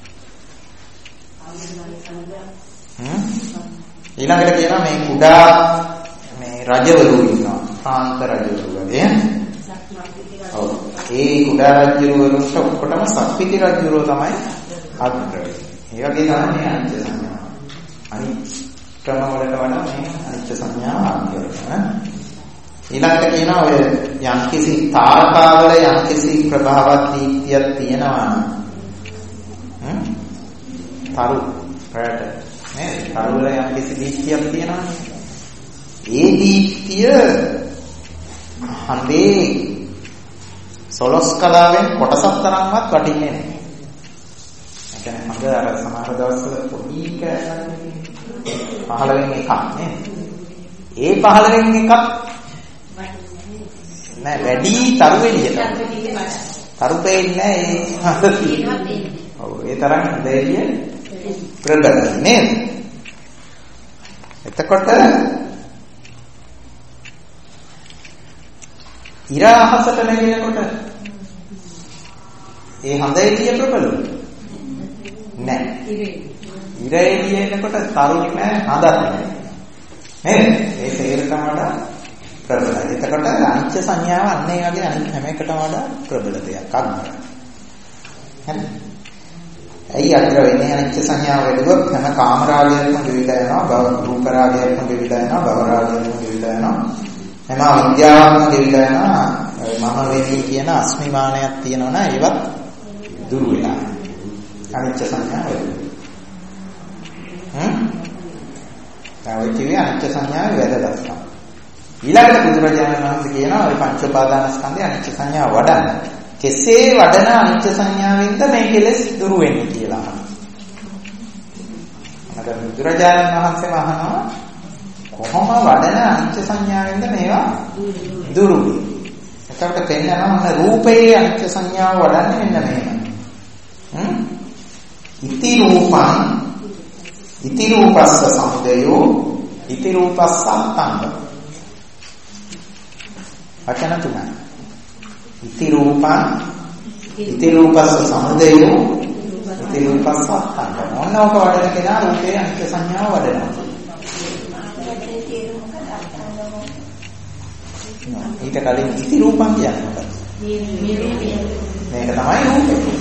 ඊළඟට කියනවා මේ කුඩා මේ රජවරු ඉන්නවා. කාන්ත රජවරු වගේ. ඔව්. ඒ කුඩා රජවරුන්ට ඔක්කොටම සක්විති රජවරු තමයි අග්‍රයි. ඒ වගේ තමයි මේ අනිච්ච සංඥාව. අනිත් ක්‍රම වලට වඩා මේ අනිච්ච සංඥාව අග්‍රයි. ඊළඟට කියනවා ඔය යම්කිසි තාරකාවල යම්කිසි ප්‍රභාවත් දීප්තියක් තියෙනවා නම් තරු රට නේද? තරු වල යම්කිසි දීප්තියක් තියෙනවා. ඒ දීප්තිය හඳේ සොලොස් කලාවෙන් කොටසක් තරම්වත් වටින්නේ නැහැ. ඒ කියන්නේ හඳ අර සමහර දවස්වල පොඩි කෑල්ලක් 15 එකක් නේද? ඒ 15 එකක් නෑ වැඩි තරු එළියට. තරු පෙන්නේ නැහැ ඒ. ඔව් ඒ තරම් දෙයිය ප්‍රබල නේද? එතකොට ඉර අහසට නැගෙනකොට ඒ හඳ එළිය ප්‍රබලයි නෑ. ඉර එළිය එනකොට තරු නෑ හඳක් නෑ නේද? ඒ තේරෙතම වඩා ප්‍රබලයි. එතකොට අනිච්ච සංඥාව අන්න ඒ වගේ අනිත් හැම එකටම වඩා ප්‍රබල දෙයක් අග්‍රයි. හරි. ඇයි අග්‍ර වෙන්නේ? අනිච්ච සංඥාව වැඩිවොත් හැම කාම රාගයක්ම ගෙවිලා යනවා, භව රූප රාගයක්ම ගෙවිලා යනවා, භව රාගයක්ම ගෙවිලා යනවා. හැම විද්‍යාවක්ම ගෙවිලා යනවා. මම වෙන්නේ කියන අස්මිමානයක් තියෙනවනම් ඒවත් දුරු වෙනවා. අනිච්ච සංඥාව වැඩි. ඒ කිව්වේ අනිච්ච සංඥාවේ වැදගත්කම. ඊළඟට බුදුරජාණන් වහන්සේ කියනවා ওই පංච උපාදානස්කන්ධය අනිච්ච සංඥාව වඩන්න. කෙසේ වඩන අනිච්ච සංඥාවෙන්ද මේ කෙලෙස් දුරු වෙන්නේ කියලා. අර බුදුරජාණන් වහන්සේ අහනවා කොහොම වඩන අනිච්ච සංඥාවෙන්ද මේවා දුරු වෙන්නේ? එතකොට පෙන්නනවා මොන රූපේ අනිච්ච සංඥාව වඩන්නේ මෙන්න මේක. ඉති රූපං ඉති රූපස්ස සමුදයෝ ඉති රූපස්ස අත්තංග. වචන තුනයි. ඉති රූපං ඉති රූපස්ස සමුදයෝ ඉති රූපස්ස අත්තංග. මොනවාක වඩන කෙනා රූපේ අනිච්ච සංඥාව වඩනවා. ඊට කලින් ඉති රූපං කියන්නේ මොකක්ද? මේක තමයි රූපේ.